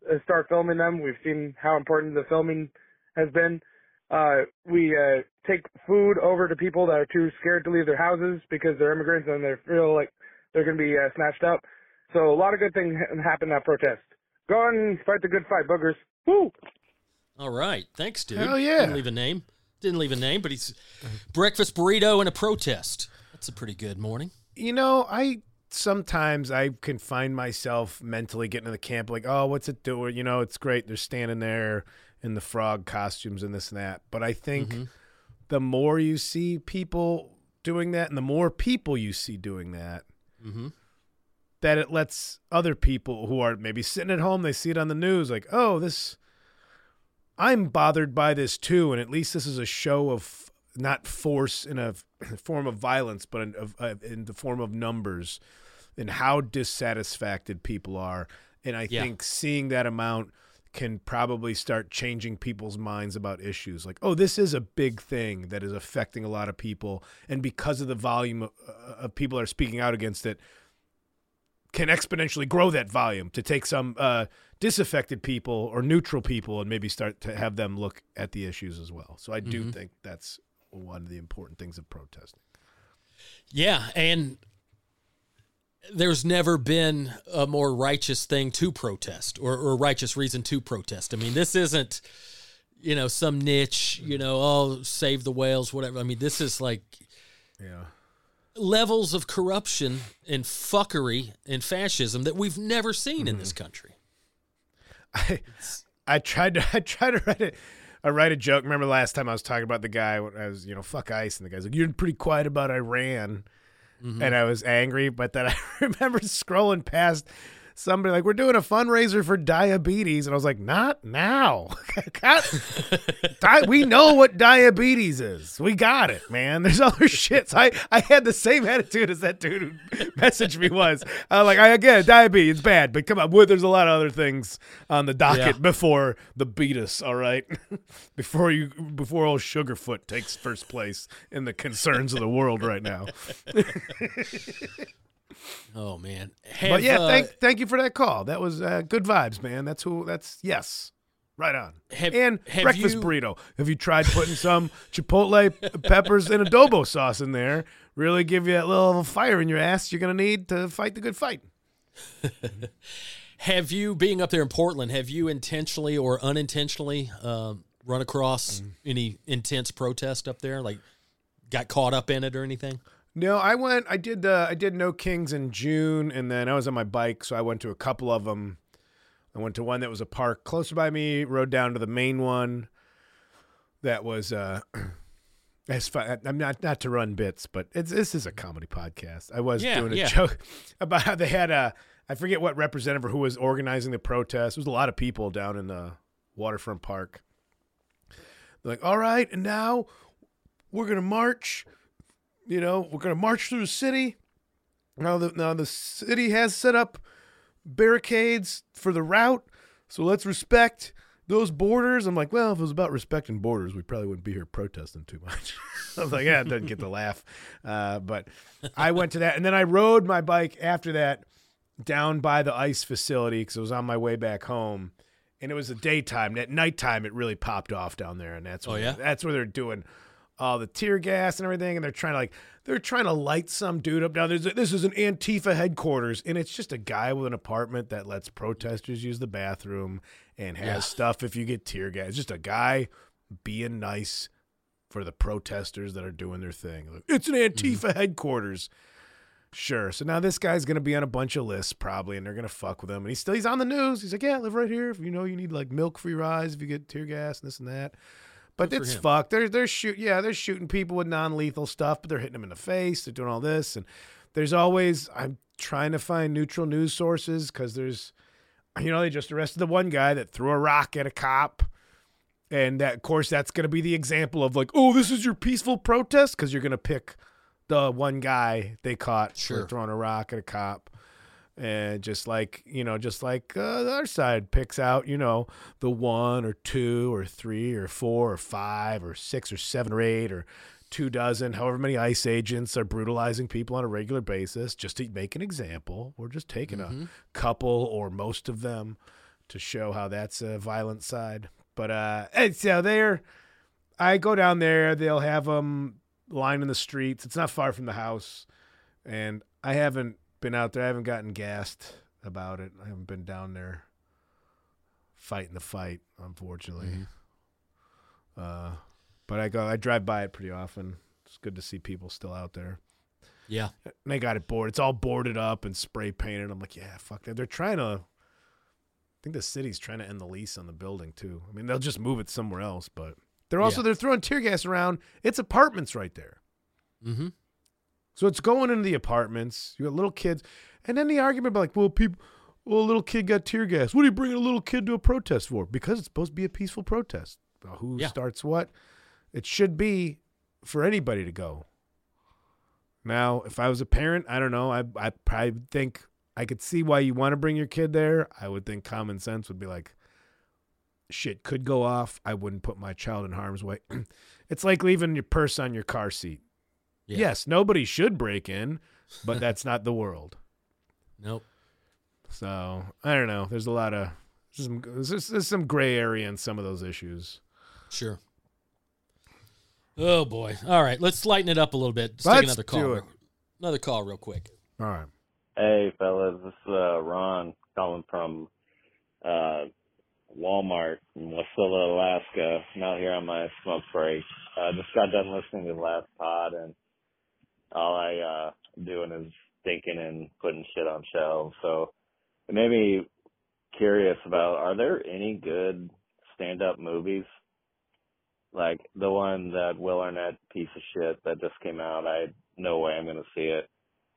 start filming them. We've seen how important the filming has been. We take food over to people that are too scared to leave their houses because they're immigrants and they feel like they're going to be snatched up. So a lot of good things happen at protest. Go on and fight the good fight, boogers. Woo! All right. Thanks, dude. Hell yeah. Didn't leave a name, but he's breakfast burrito and a protest. That's a pretty good morning. You know, sometimes I can find myself mentally getting in the camp like, oh, what's it doing? You know, it's great. They're standing there in the frog costumes and this and that. But I think the more you see people doing that and the more people you see doing that, that it lets other people who are maybe sitting at home, they see it on the news like, oh, I'm bothered by this too. And at least this is a show of not force in a form of violence, but in the form of numbers and how dissatisfied people are. And I think seeing that amount can probably start changing people's minds about issues. Like, oh, this is a big thing that is affecting a lot of people. And because of the volume of people that are speaking out against it, can exponentially grow that volume to take some disaffected people or neutral people and maybe start to have them look at the issues as well. So I do think that's one of the important things of protesting. Yeah, and there's never been a more righteous thing to protest or righteous reason to protest. I mean, this isn't, some niche, save the whales, whatever. I mean, this is like levels of corruption and fuckery and fascism that we've never seen in this country. I tried to write it. I write a joke. Remember last time I was talking about the guy when I was, fuck ICE, and the guy's like, you're pretty quiet about Iran. And I was angry, but then I remember scrolling past somebody like, we're doing a fundraiser for diabetes. And I was like, not now. We know what diabetes is. We got it, man. There's other shit. So I had the same attitude as that dude who messaged me was. I was like, I get it, diabetes, it's bad, but come on, there's a lot of other things on the docket before the beatus, all right? before old Sugarfoot takes first place in the concerns of the world right now. Oh man! But yeah, thank you for that call. That was good vibes, man. Yes, right on. Breakfast burrito. Have you tried putting some chipotle peppers and adobo sauce in there? Really give you that little fire in your ass you're gonna need to fight the good fight. Have you, being up there in Portland, have you intentionally or unintentionally run across any intense protest up there? Like, got caught up in it or anything? No, I did No Kings in June, and then I was on my bike, so I went to a couple of them. I went to one that was a park closer by me, rode down to the main one that was as fun. I'm not to run bits, but this is a comedy podcast. I was doing a joke about how they had I forget what representative or who was organizing the protest. There was a lot of people down in the waterfront park. They're like, all right, and now we're going to march. We're going to march through the city. Now the city has set up barricades for the route, so let's respect those borders. I'm like, well, if it was about respecting borders, we probably wouldn't be here protesting too much. I was like, it doesn't get the laugh. But I went to that, and then I rode my bike after that down by the ICE facility because it was on my way back home, and it was the daytime. At nighttime, it really popped off down there, and that's where they're doing all the tear gas and everything, and they're trying to light some dude up down there. This is an Antifa headquarters, and it's just a guy with an apartment that lets protesters use the bathroom and has stuff if you get tear gas. It's just a guy being nice for the protesters that are doing their thing. It's an Antifa headquarters. Sure. So now this guy's going to be on a bunch of lists probably, and they're going to fuck with him. And he's on the news. He's like, yeah, I live right here. If you need like milk for your eyes if you get tear gas and this and that. But it's fucked. They're shooting people with non-lethal stuff, but they're hitting them in the face. They're doing all this, and there's always I'm trying to find neutral news sources because there's, they just arrested the one guy that threw a rock at a cop, and that of course that's going to be the example of like, oh, this is your peaceful protest because you're going to pick the one guy they caught for throwing a rock at a cop. And just like the other side picks out, the 1 or 2 or 3 or 4 or 5 or 6 or 7 or 8 or 24, however many ICE agents are brutalizing people on a regular basis just to make an example. We're just taking a couple or most of them to show how that's a violent side. But I go down there. They'll have them lining the streets. It's not far from the house, and I haven't been out there. I haven't gotten gassed about it. I haven't been down there fighting the fight, unfortunately. But I drive by it pretty often. It's good to see people still out there. Yeah. And they got it boarded. It's all boarded up and spray painted. I'm like, yeah, fuck that. They're trying to, I think the city's trying to end the lease on the building too. I mean, they'll just move it somewhere else, but they're throwing tear gas around. It's apartments right there. Mm-hmm. So it's going into the apartments. You got little kids. And then the argument about like, a little kid got tear gas. What are you bringing a little kid to a protest for? Because it's supposed to be a peaceful protest. Who starts what? It should be for anybody to go. Now, if I was a parent, I don't know. I probably think I could see why you want to bring your kid there. I would think common sense would be like, shit could go off. I wouldn't put my child in harm's way. It's like leaving your purse on your car seat. Yeah. Yes, nobody should break in, but that's not the world. Nope. So, I don't know. There's a lot of there's some gray area in some of those issues. Sure. Oh, boy. All right, let's lighten it up a little bit. Let's take another call. Another call real quick. All right. Hey, fellas. This is Ron calling from Walmart in Wasilla, Alaska. I'm out here on my smoke break. Just got done listening to the last pod, and all I doing is thinking and putting shit on shelves. So it made me curious about, are there any good stand-up movies? Like the one that Will Arnett piece of shit that just came out, no way I'm going to see it.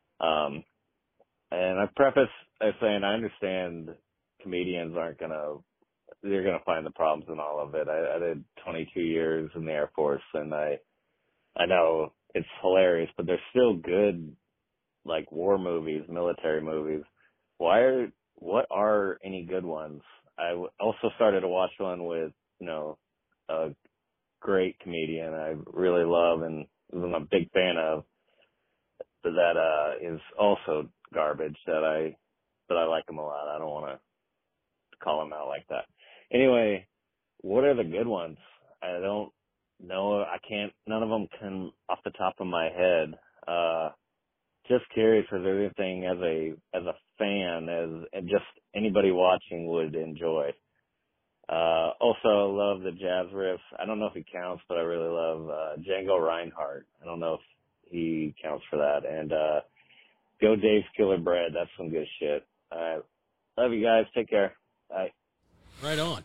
And I preface by saying I understand comedians they're going to find the problems in all of it. I did 22 years in the Air Force, and I know it's hilarious, but there's still good, like, war movies, military movies. What are any good ones? I also started to watch one with, a great comedian I really love and I'm a big fan of that is also garbage that I like him a lot. I don't want to call him out like that. Anyway, what are the good ones? I don't know. None of them come off the top of my head. Just curious if there's anything as a fan, and just anybody watching would enjoy. Also, I love the jazz riff. I don't know if he counts, but I really love Django Reinhardt. I don't know if he counts for that. And go Dave's Killer Bread. That's some good shit. Love you guys. Take care. Bye. Right on.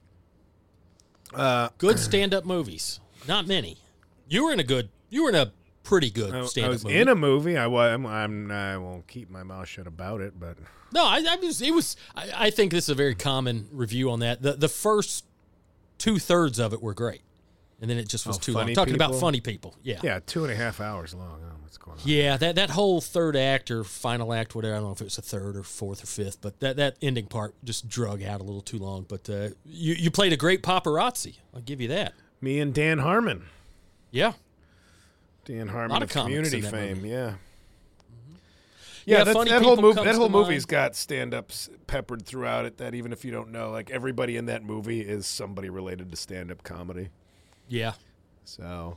Good stand-up movies. Not many. You were in a pretty good stand-up movie. I was in a movie. I won't keep my mouth shut about it, but no, I think this is a very common review on that. The first 2/3 of it were great, and then it just was too long. Talking about funny people, yeah, 2.5 hours long. Oh, what's going on? Yeah, that whole third act or final act, whatever. I don't know if it was a third or fourth or fifth, but that ending part just drug out a little too long. But you played a great paparazzi. I'll give you that. Me and Dan Harmon. Yeah. Dan Harmon of Community fame, movie. yeah. Mm-hmm. Yeah, that whole movie's got stand-ups peppered throughout it that even if you don't know, like everybody in that movie is somebody related to stand-up comedy. Yeah. So,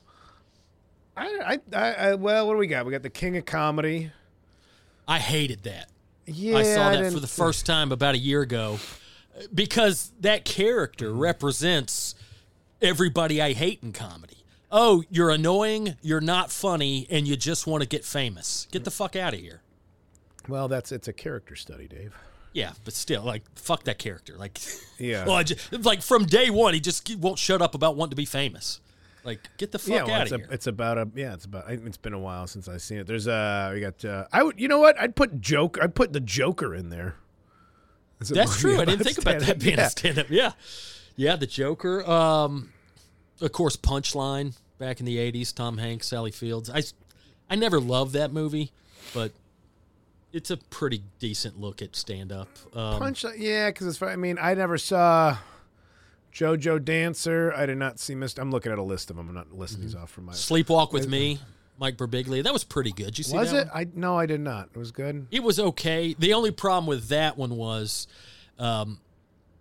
well, what do we got? We got the King of Comedy. I hated that. Yeah, I saw that for the first time about a year ago because that character represents everybody I hate in comedy. Oh, you're annoying, you're not funny, and you just want to get famous. Get the fuck out of here. Well, it's a character study, Dave. Yeah, but still, like, fuck that character. Like, yeah. Well, like from day one, he just won't shut up about wanting to be famous. Like, get the fuck out of here. It's been a while since I've seen it. There's you know what? I'd put the Joker in there. That's true. I didn't think about that being a stand-up. Yeah. Yeah, the Joker. Of course, Punchline back in the 80s, Tom Hanks, Sally Fields. I never loved that movie, but it's a pretty decent look at stand-up. Punchline, yeah, because it's. I mean, I never saw JoJo Dancer. I did not see I'm looking at a list of them. I'm not listing these off from my. Sleepwalk with Me, Mike Birbiglia. That was pretty good. Did you see that? Was it? No, I did not. It was good. It was okay. The only problem with that one was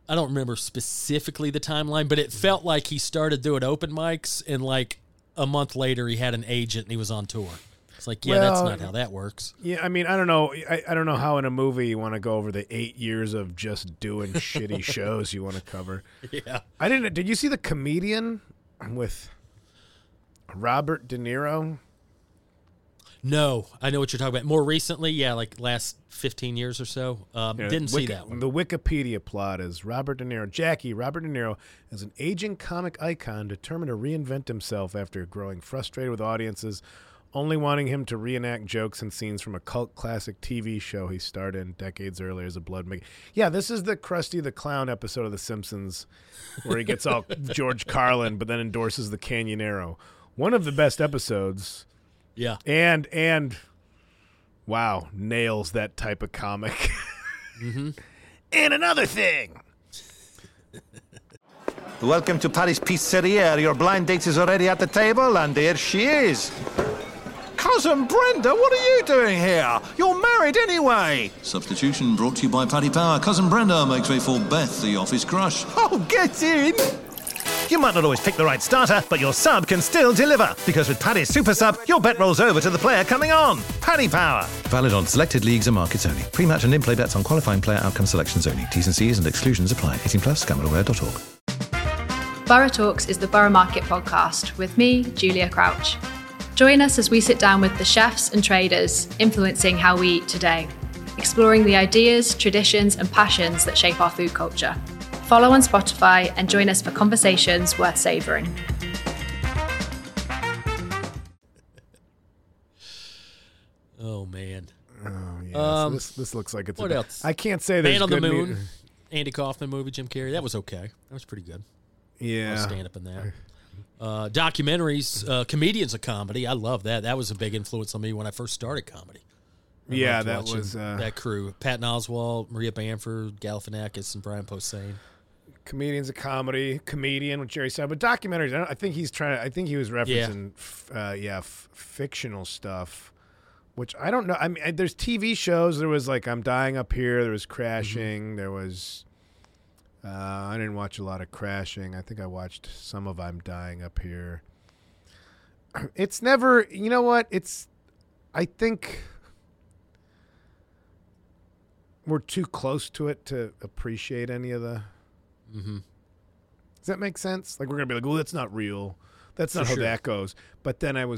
I don't remember specifically the timeline, but it felt like he started doing open mics, and like a month later he had an agent and he was on tour. It's like, yeah, that's not how that works. Yeah, I mean, I don't know. I don't know how in a movie you want to go over the 8 years of just doing shitty shows you want to cover. Yeah. Did you see The Comedian with Robert De Niro? No, I know what you're talking about. More recently, yeah, like last 15 years or so. Didn't see that one. The Wikipedia plot is Robert De Niro. Robert De Niro is an aging comic icon determined to reinvent himself after growing frustrated with audiences, only wanting him to reenact jokes and scenes from a cult classic TV show he starred in decades earlier as a blood maker. Yeah, this is the Krusty the Clown episode of The Simpsons where he gets all George Carlin but then endorses the Canyonero. One of the best episodes. Yeah. And wow, nails that type of comic. Mm-hmm. And another thing. Welcome to Paris Pizzeria. Your blind date is already at the table, and there she is. Cousin Brenda, what are you doing here? You're married anyway. Substitution brought to you by Paddy Power. Cousin Brenda makes way for Beth, the office crush. Oh, get in. You might not always pick the right starter, but your sub can still deliver. Because with Paddy's Super Sub, your bet rolls over to the player coming on. Paddy Power. Valid on selected leagues and markets only. Pre-match and in-play bets on qualifying player outcome selections only. T's and C's and exclusions apply. 18+, gambleaware.org. Borough Talks is the Borough Market podcast with me, Julia Crouch. Join us as we sit down with the chefs and traders influencing how we eat today, exploring the ideas, traditions, and passions that shape our food culture. Follow on Spotify and join us for conversations worth savouring. Oh, man. Oh, yeah. So this looks like it's what else? I can't say there's Man on the good Moon, Andy Kaufman movie, Jim Carrey. That was okay. That was pretty good. Yeah. I'll stand up in that. Documentaries, Comedians of Comedy. I love that. That was a big influence on me when I first started comedy. Yeah, that was that crew: Patton Oswalt, Maria Bamford, Galifianakis, and Brian Posehn. Comedians of Comedy, Comedian with Jerry Seinfeld, but documentaries. I think he's trying. I think he was referencing, fictional stuff, which I don't know. I mean, there's TV shows. There was like I'm Dying Up Here. There was Crashing. Mm-hmm. There was. I didn't watch a lot of Crashing. I think I watched some of I'm Dying Up Here. It's never. You know what? I think we're too close to it to appreciate any of the. Mm-hmm. Does that make sense? Like we're gonna be like, "Oh, that's not real. That's not how that goes." But then I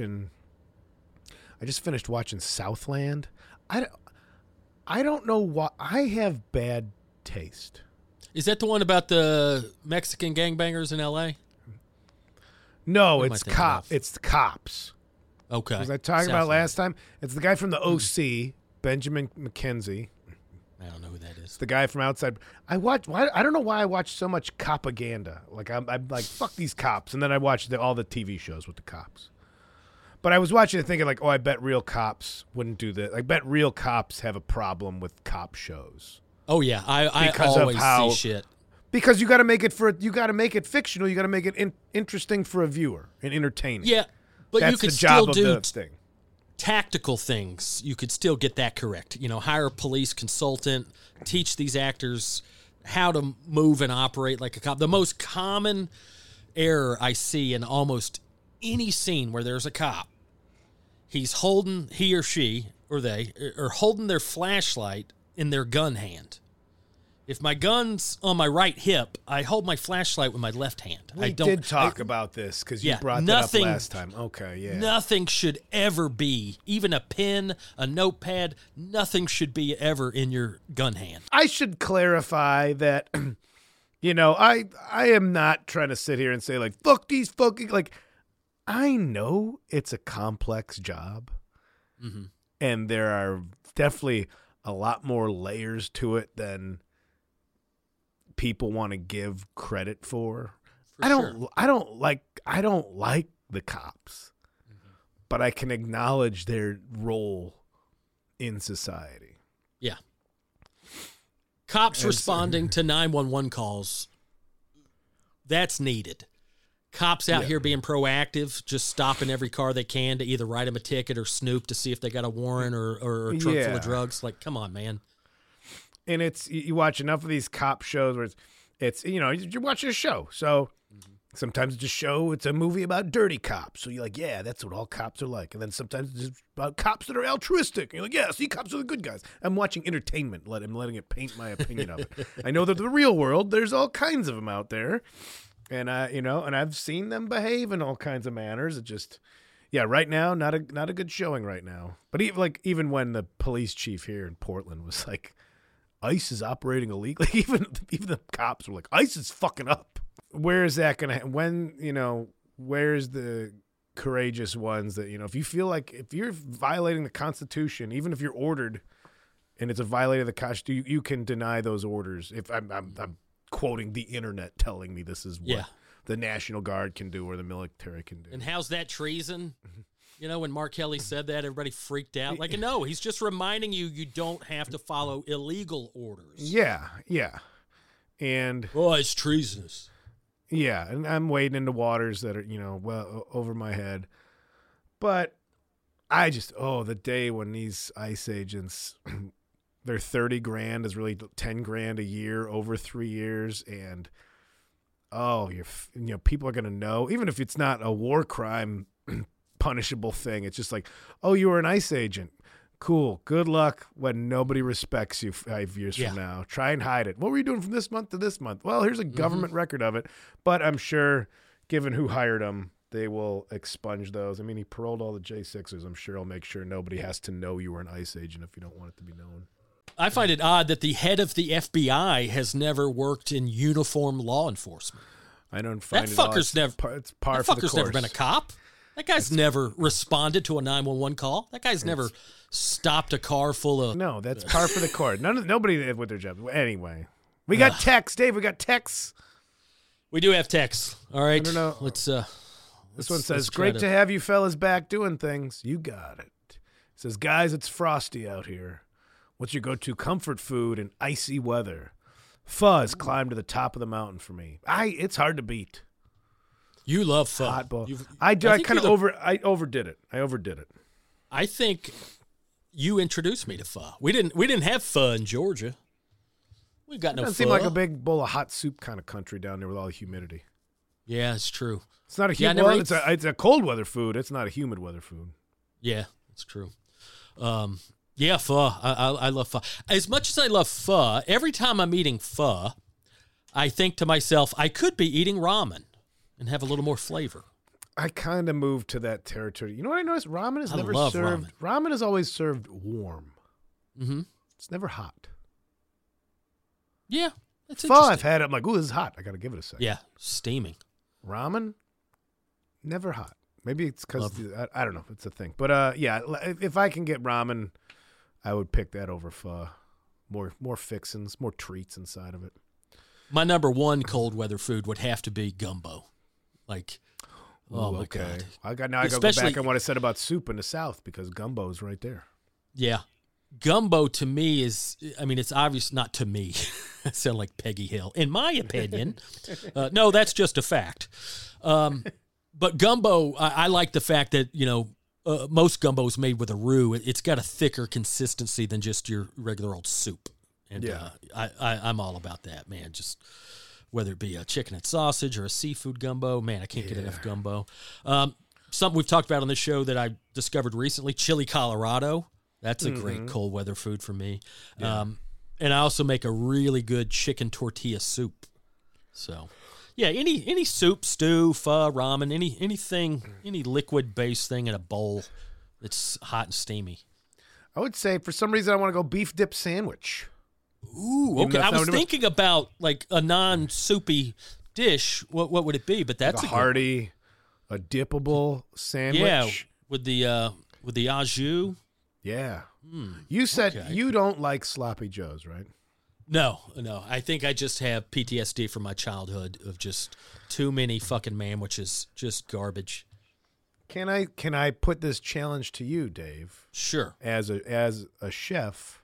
just finished watching Southland. I don't know why I have bad taste. Is that the one about the Mexican gangbangers in L.A.? No, it's the cops. Okay. Was I talking about last time? It's the guy from the OC, Benjamin McKenzie. I don't know who that is. The guy from Outside. I don't know why I watch so much copaganda. Like I'm like fuck these cops, and then I watch all the TV shows with the cops. But I was watching it thinking like, oh, I bet real cops wouldn't do that. I bet real cops have a problem with cop shows. Oh yeah, I always see shit. Because you got to make it fictional. You got to make it interesting for a viewer and entertaining. Yeah, but that's you could the job still do of the thing. Tactical things. You could still get that correct. You know, hire a police consultant, teach these actors how to move and operate like a cop. The most common error I see in almost any scene where there's a cop, he or she or they are holding their flashlight in their gun hand. If my gun's on my right hip, I hold my flashlight with my left hand. We did talk about this because you brought that up last time. Okay, yeah. Nothing should ever be, even a pen, a notepad, nothing should be ever in your gun hand. I should clarify that, I am not trying to sit here and say, like, fuck these fucking, like, I know it's a complex job. Mm-hmm. And there are definitely a lot more layers to it than people want to give credit for. I don't like the cops, but I can acknowledge their role in society. Yeah. Cops responding to 911 calls, that's needed. Cops out here being proactive, just stopping every car they can to either write them a ticket or snoop to see if they got a warrant or a trunk full of drugs. Like, come on, man. And it's you watch enough of these cop shows where it's you're watching a show. So sometimes it's a movie about dirty cops. So you're like, yeah, that's what all cops are like. And then sometimes it's just about cops that are altruistic. And you're like, yeah, see, cops are the good guys. I'm watching entertainment. I'm letting it paint my opinion of it. I know that the real world, there's all kinds of them out there. And and I've seen them behave in all kinds of manners. It just, right now, not a good showing right now. But even when the police chief here in Portland was like, ICE is operating illegally, even the cops were like, ICE is fucking up. Where is that gonna? Where's the courageous ones that if you feel like if you're violating the Constitution, even if you're ordered, and it's a violation of the Constitution, you can deny those orders. If I'm quoting the internet telling me this is what the National Guard can do or the military can do. And how's that treason? When Mark Kelly said that, everybody freaked out. Like, no, he's just reminding you don't have to follow illegal orders. Yeah. And it's treasonous. Yeah, and I'm wading into waters that are, well over my head. But I just, the day when these ICE agents, their $30,000 is really $10,000 a year over 3 years, and people are gonna know, even if it's not a war crime punishable thing. It's just like, you were an ICE agent. Cool. Good luck when nobody respects you 5 years from now. Try and hide it. What were you doing from this month to this month? Well, here's a government record of it. But I'm sure, given who hired him, they will expunge those. I mean, he paroled all the J6ers. I'm sure he'll make sure nobody has to know you were an ICE agent if you don't want it to be known. I find it odd that the head of the FBI has never worked in uniform law enforcement. I don't find that fucker's never. It's par for the course. Never been a cop. That guy's never responded to a 911 call. That guy's never stopped a car full of... No, that's par for the course. Nobody with their job. Anyway, we got texts, Dave. We got texts. We do have texts. All right. I don't know. This one says, great to have you fellas back doing things. You got it. It says, guys, it's frosty out here. What's your go-to comfort food in icy weather? Pho has climbed to the top of the mountain for me. It's hard to beat. You love pho. Hot bowl. I overdid it. I think you introduced me to pho. We didn't have pho in Georgia. We've got no pho. It doesn't seem like a big bowl of hot soup kind of country down there with all the humidity. Yeah, it's true. It's not a humid it's a cold weather food. It's not a humid weather food. Yeah, it's true. Pho. I love pho. As much as I love pho, every time I'm eating pho, I think to myself, I could be eating ramen and have a little more flavor. I kind of moved to that territory. You know what I noticed? Ramen is never served. Ramen is always served warm. Mm-hmm. It's never hot. Yeah, that's Pho, I've had it. I'm like, ooh, this is hot. I got to give it a second. Yeah, steaming. Ramen, never hot. Maybe it's because I don't know if it's a thing. But if I can get ramen, I would pick that over pho. More fixins, more treats inside of it. My number one cold weather food would have to be gumbo. Like, my God. I got to go back on what I said about soup in the South because gumbo's right there. Yeah. Gumbo to me is, it's obvious, not to me. I sound like Peggy Hill. In my opinion. No, that's just a fact. But gumbo, I like the fact that, most gumbo is made with a roux. It's got a thicker consistency than just your regular old soup. And I'm all about that, man. Just whether it be a chicken and sausage or a seafood gumbo, man, I can't get enough gumbo. Something we've talked about on this show that I discovered recently, chili Colorado. That's a great cold weather food for me. Yeah. And I also make a really good chicken tortilla soup. So, yeah, any soup, stew, pho, ramen, anything, any liquid-based thing in a bowl that's hot and steamy. I would say for some reason I want to go beef dip sandwich. Ooh, okay. I was thinking about like a non-soupy dish. What would it be? But that's like a hearty, a dippable sandwich. Yeah, with the au jus. Yeah. You said you don't like sloppy joes, right? No. I think I just have PTSD from my childhood of just too many fucking manwiches, just garbage. Can I put this challenge to you, Dave? Sure. As a chef,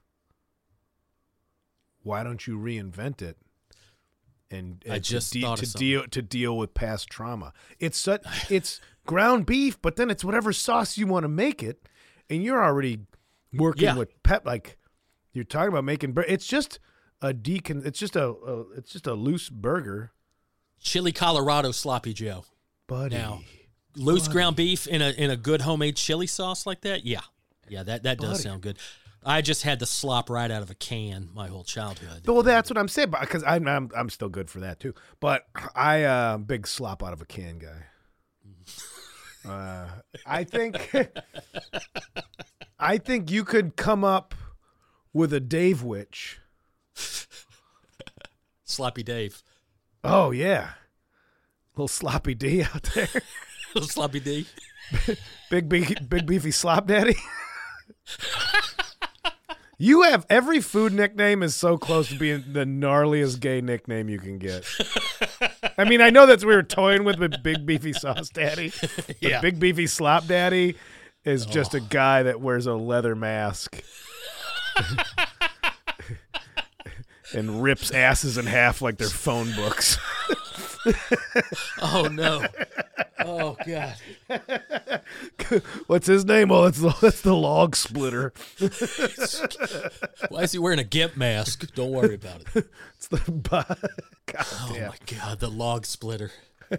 why don't you reinvent it? And I just to deal with past trauma. It's ground beef, but then it's whatever sauce you want to make it, and you're already working with pep. Like you're talking about making bread. It's just it's just a loose burger. Chili Colorado Sloppy Joe. Buddy. Now, loose ground beef in a good homemade chili sauce like that? Yeah. Yeah, that does sound good. I just had the slop right out of a can my whole childhood. Well, that's what I'm saying, because I'm still good for that too. But I big slop out of a can guy. I think you could come up with a Dave Witch. Sloppy Dave. Oh yeah, little sloppy D out there. Little sloppy D. big beefy slop daddy. You have every food nickname is so close to being the gnarliest gay nickname you can get. I mean, I know that's we were toying with Big Beefy Sauce Daddy. But yeah. Big Beefy Slop Daddy is just a guy that wears a leather mask and rips asses in half like they're phone books. Oh no! Oh god! What's his name? Oh, that's the log splitter. Why is he wearing a gimp mask? Don't worry about it. It's the oh my god, the log splitter.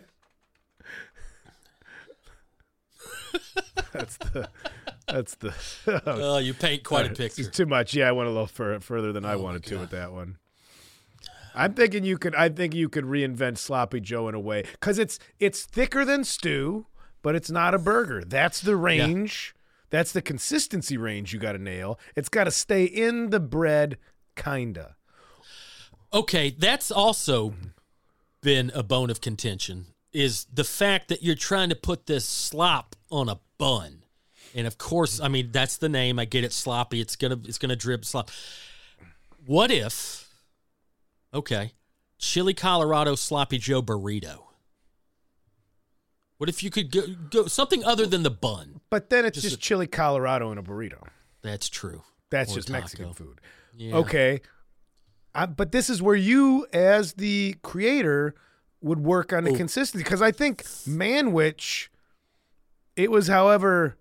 That's the. Oh, you paint quite a picture. It's too much. Yeah, I went a little further than I wanted to with that one. I think you could reinvent Sloppy Joe in a way because it's thicker than stew, but it's not a burger. That's the range. Yeah. That's the consistency range you got to nail. It's got to stay in the bread, kinda. Okay, that's also been a bone of contention. Is the fact that you're trying to put this slop on a bun, and of course, I mean that's the name. I get it, sloppy. It's gonna drip slop. What if? Okay, Chili Colorado Sloppy Joe burrito. What if you could go something other than the bun? But then it's just Chili Colorado in a burrito. That's true. That's just taco. Mexican food. Yeah. Okay, but this is where you, as the creator, would work on the consistency. Because I think Manwich, it was however...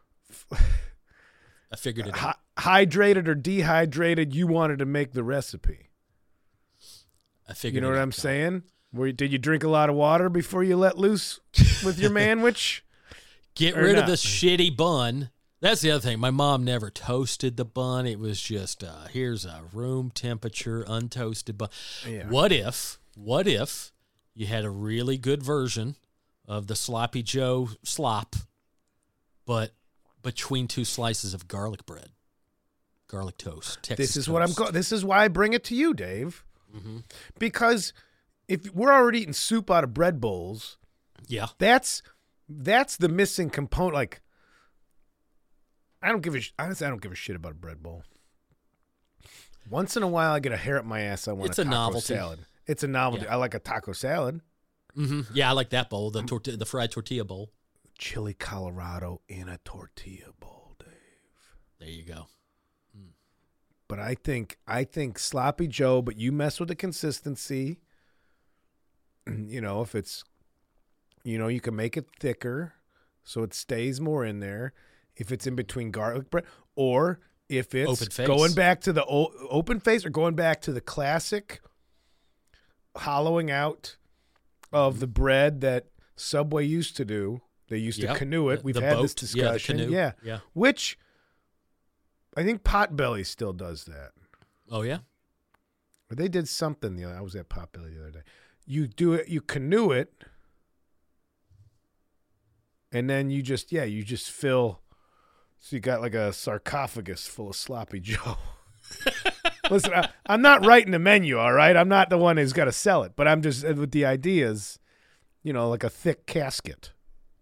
I figured it out. Hydrated or dehydrated, you wanted to make the recipe. I figured you know what I'm saying? Did you drink a lot of water before you let loose with your Manwich? Get rid of the shitty bun. That's the other thing. My mom never toasted the bun. It was just, here's a room temperature, untoasted bun. Yeah. What if you had a really good version of the Sloppy Joe slop, but between two slices of garlic bread, garlic toast, Texas toast. This is why I bring it to you, Dave. Mm-hmm. Because if we're already eating soup out of bread bowls, that's the missing component. Like, honestly, I don't give a shit about a bread bowl. Once in a while, I get a hair up my ass. I want a taco novelty salad. It's a novelty. Yeah. I like a taco salad. Mm-hmm. Yeah, I like that bowl, the fried tortilla bowl. Chili Colorado in a tortilla bowl, Dave. There you go. But I think Sloppy Joe, but you mess with the consistency. You know, if it's, you can make it thicker so it stays more in there. If it's in between garlic bread, or if it's going back to the open face, or going back to the classic hollowing out of the bread that Subway used to do. They used to canoe it. We've had this discussion. Yeah. Which I think Potbelly still does that. Oh, yeah? Or they did something. I was at Potbelly the other day. You do it, you canoe it, and then you just fill. So you got like a sarcophagus full of Sloppy Joe. Listen, I'm not writing the menu, all right? I'm not the one who's got to sell it, but I'm just with the ideas, like a thick casket.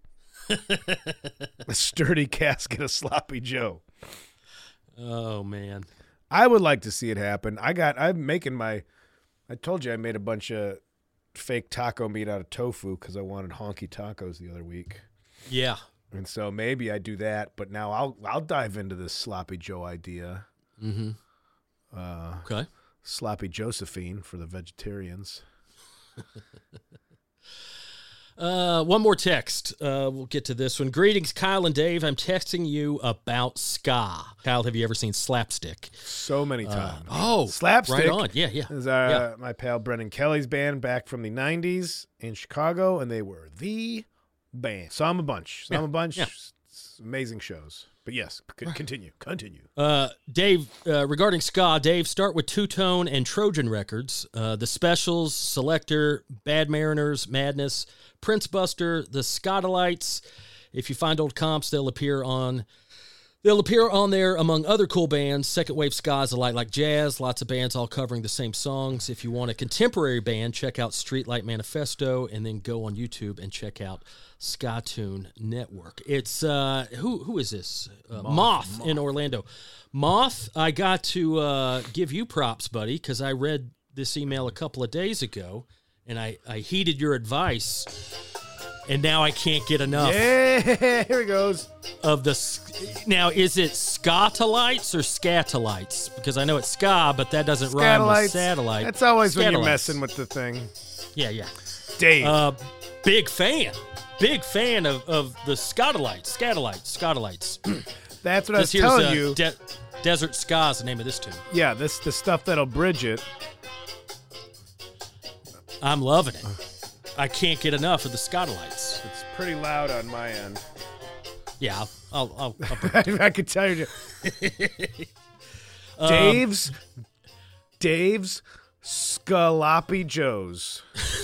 A sturdy casket of Sloppy Joe. Oh, man. I would like to see it happen. I told you I made a bunch of fake taco meat out of tofu because I wanted honky tacos the other week. Yeah. And so maybe I do that, but now I'll dive into this Sloppy Joe idea. Mm-hmm. Okay. Sloppy Josephine for the vegetarians. One more text. We'll get to this one. Greetings, Kyle and Dave. I'm texting you about ska. Kyle, have you ever seen Slapstick? So many times. Slapstick. Right on. Yeah. Is my pal Brendan Kelly's band back from the 90s in Chicago, and they were the band. Saw them a bunch. Yeah. It's amazing shows. But yes, continue. Dave, regarding ska, Dave, start with Two Tone and Trojan Records. The Specials, Selector, Bad Mariners, Madness, Prince Buster, the Scotalites. If you find old comps, they'll appear on there among other cool bands. Second wave ska is a light like jazz. Lots of bands all covering the same songs. If you want a contemporary band, check out Streetlight Manifesto, and then go on YouTube and check out Ska Tune Network. It's who is this? Moth in Orlando. Moth, I got to give you props, buddy, because I read this email a couple of days ago, and I heeded your advice, and now I can't get enough. Yeah, here it goes. Now, is it Scatolites or Scatolites? Because I know it's ska, but that doesn't rhyme with satellite. That's always when you're messing with the thing. Yeah. Dave. Big fan of the Scatolites. That's what I was telling you. Desert Ska is the name of this tune. Yeah, the stuff that'll bridge it. I'm loving it. I can't get enough of the Scatolites. It's pretty loud on my end. Yeah, I'll I could tell you. Dave's Scaloppy Joes.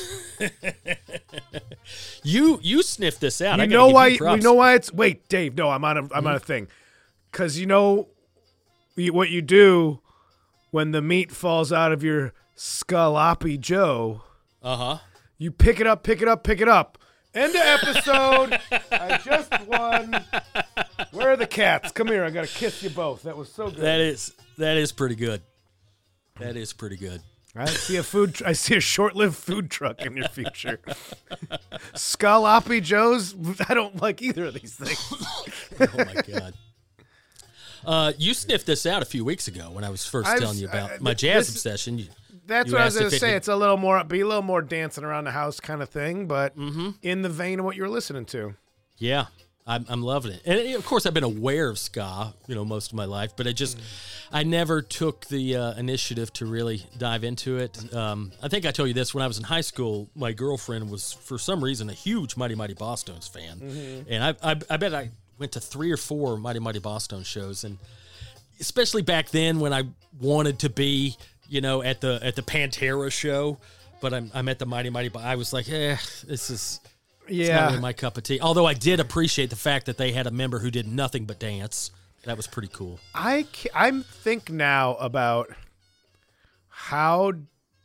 You sniffed this out. You know why it's wait, Dave, no, I'm on a thing. Cause you know what you do when the meat falls out of your Scaloppy Joe. Uh-huh. You pick it up. End of episode. I just won. Where are the cats? Come here. I got to kiss you both. That was so good. That is pretty good. That is pretty good. I see a short-lived food truck in your future. Scaloppy Joe's. I don't like either of these things. Oh my god. You sniffed this out a few weeks ago when I was first telling you about my jazz obsession. That's what I was going to say. It's a little more dancing around the house kind of thing, but in the vein of what you were listening to. Yeah, I'm loving it. And of course, I've been aware of ska, most of my life, but I never took the initiative to really dive into it. I think I told you this when I was in high school. My girlfriend was, for some reason, a huge Mighty Mighty Bosstones fan, and I bet I went to 3 or 4 Mighty Mighty Bosstones shows, and especially back then when I wanted to be. At the Pantera show, but I'm at the Mighty Mighty. I was like, this is it's not really my cup of tea. Although I did appreciate the fact that they had a member who did nothing but dance. That was pretty cool. I'm think now about how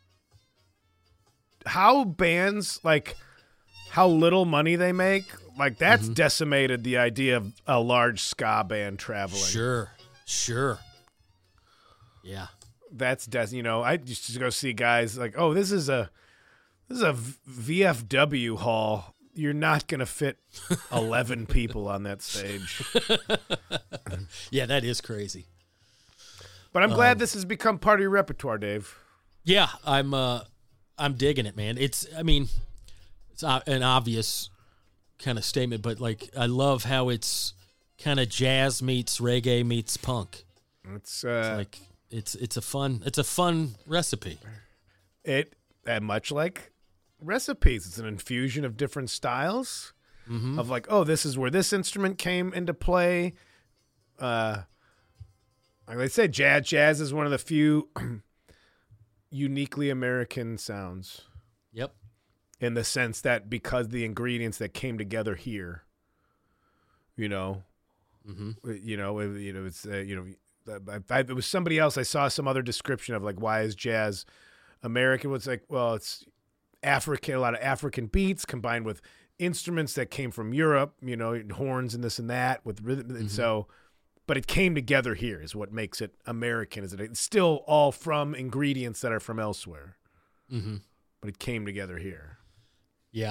bands how little money they make. That's decimated the idea of a large ska band traveling. Sure. Yeah. That's I used to go see guys this is a VFW hall. You're not gonna fit 11 people on that stage. Yeah, that is crazy. But I'm glad this has become part of your repertoire, Dave. Yeah, I'm digging it, man. It's an obvious kind of statement, but I love how it's kind of jazz meets reggae meets punk. It's It's a fun recipe. Much like recipes, it's an infusion of different styles of this is where this instrument came into play. Like they say, jazz is one of the few uniquely American sounds. Yep. In the sense that because the ingredients that came together here, it was somebody else. I saw some other description of why is jazz American? It's it's African, a lot of African beats combined with instruments that came from Europe, horns and this and that with rhythm. And so, but it came together here is what makes it American. It's still all from ingredients that are from elsewhere, but it came together here. Yeah.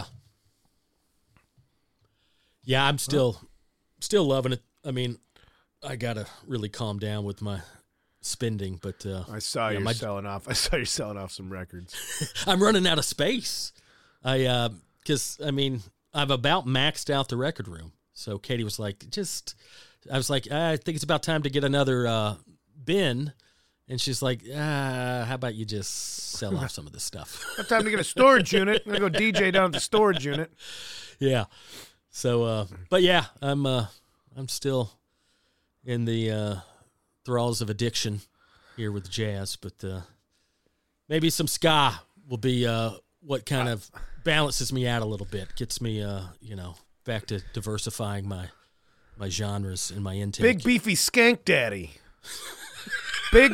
Yeah. I'm still loving it. I mean, I gotta really calm down with my spending, but I saw you selling off. I saw you selling off some records. I'm running out of space. I because, I mean, I've about maxed out the record room. So Katie was like, I was like, I think it's about time to get another bin. And she's like, how about you just sell off some of this stuff? It's time to get a storage unit. I'm going to go DJ down at the storage unit. Yeah. So, but yeah, I'm still in the thralls of addiction here with jazz, but maybe some ska will be what kind of balances me out a little bit, gets me, back to diversifying my genres and my intake. Big beefy skank daddy. Big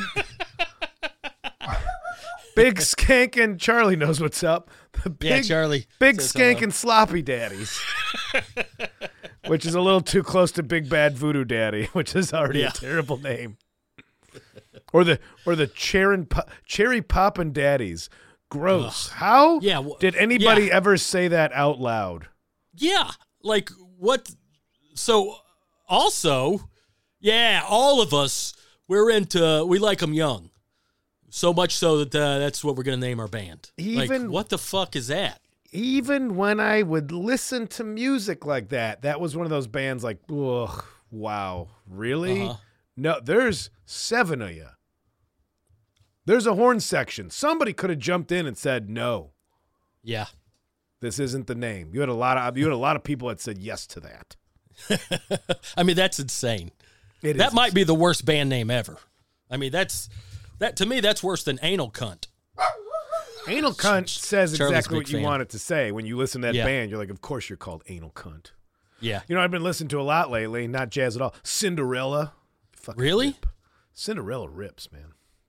skank and Charlie knows what's up. Charlie. Big skank and sloppy daddies. Which is a little too close to Big Bad Voodoo Daddy, which is already a terrible name. Or the cherry poppin' daddies. Gross. Ugh. How did anybody ever say that out loud? Yeah. Like what? So also, all of us, we like them young. So much so that that's what we're going to name our band. What the fuck is that? Even when I would listen to music like that was one of those bands like, ugh, wow, really? Uh-huh. No, there's 7 of you. There's a horn section. Somebody could have jumped in and said no. Yeah. This isn't the name. You had a lot of people that said yes to that. I mean, that's insane. That might be the worst band name ever. I mean, that to me, that's worse than Anal Cunt. Anal Cunt says exactly what you want it to say. When you listen to that band, you're like, of course you're called Anal Cunt. Yeah. You know, I've been listening to a lot lately, not jazz at all. Cinderella. Really? Rip. Cinderella rips, man.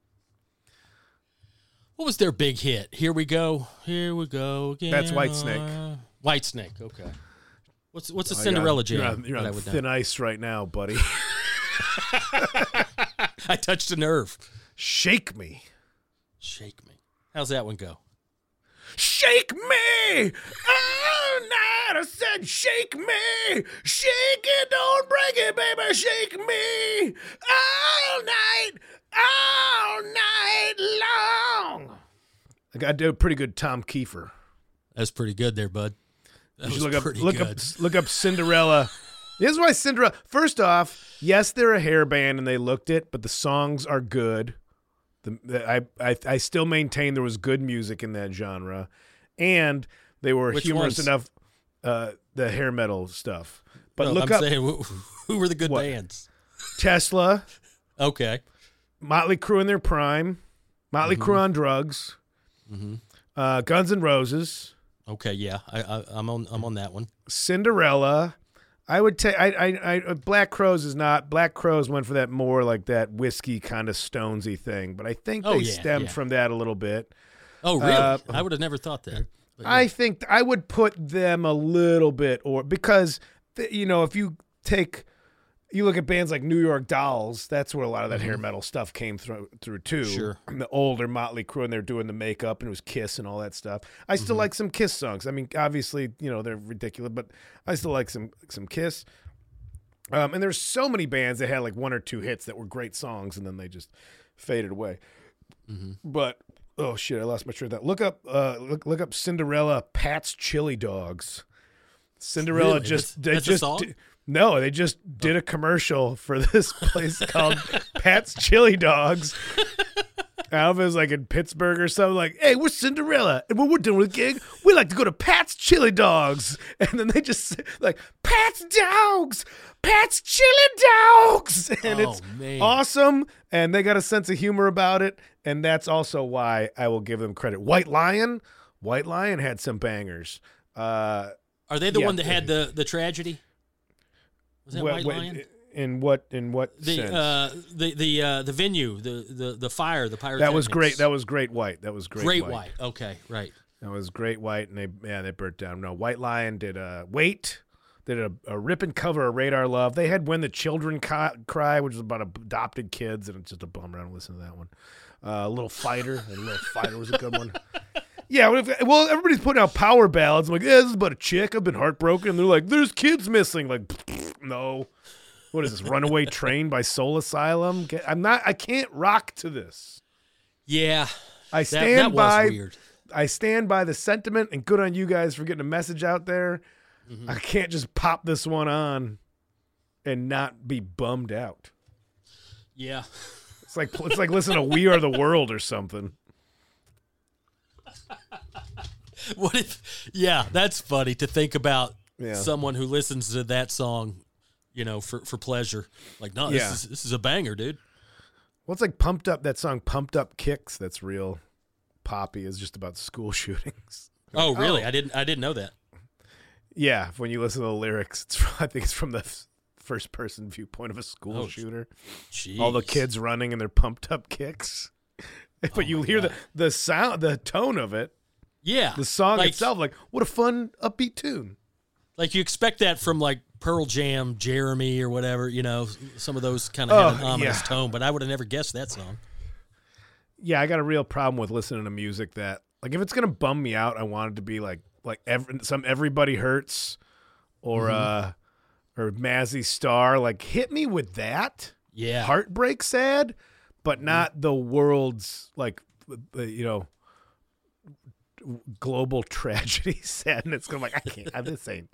What was their big hit? Here we go again. That's Whitesnake. Whitesnake, okay. What's a Cinderella jam? You're on thin ice right now, buddy. I touched a nerve. Shake me. How's that one go? Shake me all night. I said, shake me. Shake it, don't break it, baby. Shake me all night long. I got to do a pretty good Tom Kiefer. That's pretty good there, bud. Look up Cinderella. This is why Cinderella. First off, yes, they're a hair band and they looked it, but the songs are good. I still maintain there was good music in that genre, and they were humorous enough. The hair metal stuff, but who were the good bands? Tesla, okay, Motley Crue in their prime, Motley Crue on drugs, Guns N' Roses. Okay, yeah, I'm on that one. Cinderella. I would take Black Crowes is not. Black Crowes went for that more like that whiskey kind of Stonesy thing, but I think they stemmed from that a little bit. Oh, really? I would have never thought that. I think I would put them a little bit, because if you look at bands like New York Dolls, that's where a lot of that hair metal stuff came through too. Sure. And the older Motley Crue, and they're doing the makeup, and it was Kiss and all that stuff. I still like some Kiss songs. I mean, obviously, they're ridiculous, but I still like some Kiss. And there's so many bands that had like 1 or 2 hits that were great songs, and then they just faded away. But oh shit, I lost my train of thought. Look up Cinderella, Pat's Chili Dogs. Cinderella really? No, they just did a commercial for this place called Pat's Chili Dogs. I don't know if it was like in Pittsburgh or something, like, hey, we're Cinderella, and when we're done with a gig, we like to go to Pat's Chili Dogs. And then they just like, Pat's Dogs, Pat's Chili Dogs. And it's awesome, and they got a sense of humor about it, and that's also why I will give them credit. White Lion had some bangers. Are they the one that had the tragedy? Was that White Lion? In what sense? The venue, the fire, the pyrotechnics. That was great. That was Great White. Great White. Okay, right. That was Great White, and they burnt down. No, White Lion did a rip and cover of Radar Love. They had When the Children Cry, which was about adopted kids, and it's just a bummer. I don't listen to that one. Little Fighter. Little Fighter was a good one. Yeah, well, everybody's putting out power ballads. I'm like, this is about a chick. I've been heartbroken. And they're like, there's kids missing. Like, no. What is this, Runaway Train by Soul Asylum? I can't rock to this. Yeah. I stand by. Weird. I stand by the sentiment, and good on you guys for getting a message out there. Mm-hmm. I can't just pop this one on and not be bummed out. Yeah. It's like listening to We Are the World or something. What if? Yeah, that's funny to think about. Someone who listens to that song, for pleasure. Like, no, this is a banger, dude. Well, it's like Pumped Up. That song, Pumped Up Kicks. That's real poppy. Is just about school shootings. Oh, really? I didn't know that. Yeah, when you listen to the lyrics, I think it's from the first person viewpoint of a school shooter. Geez. All the kids running in their pumped up kicks. But you hear the sound, the tone of it. Yeah. The song itself, like, what a fun, upbeat tune. Like, you expect that from, like, Pearl Jam, Jeremy, or whatever, some of those kind of have an ominous tone, but I would have never guessed that song. Yeah, I got a real problem with listening to music that, like, if it's going to bum me out, I want it to be like some Everybody Hurts or Mazzy Star. Like, hit me with that. Yeah. Heartbreak sad, but not the world's, like, global tragedy sadness. I'm like, I can't. This ain't.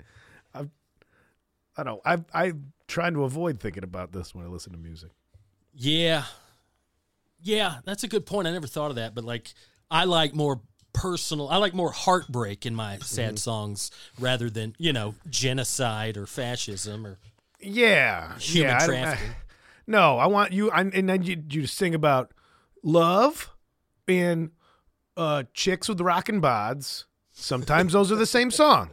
I don't. I'm trying to avoid thinking about this when I listen to music. Yeah, that's a good point. I never thought of that, but like, I like more personal. I like more heartbreak in my sad songs rather than genocide or fascism or human trafficking. No, I want you. And then you to sing about love and chicks with rockin' bods. Sometimes those are the same song.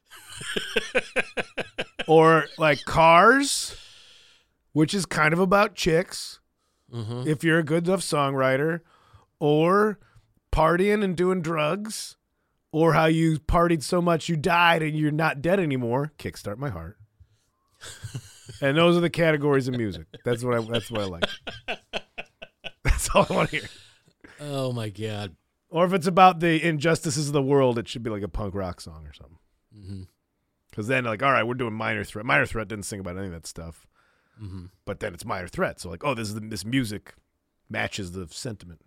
Or like Cars, which is kind of about chicks, if you're a good enough songwriter, or partying and doing drugs, or how you partied so much you died and you're not dead anymore. Kickstart My Heart. And those are the categories of music. That's what I like. That's all I want to hear. Oh my God. Or if it's about the injustices of the world, it should be like a punk rock song or something. Because then, like, all right, we're doing Minor Threat. Minor Threat didn't sing about any of that stuff. But then it's Minor Threat. So, like, oh, this music matches the sentiment.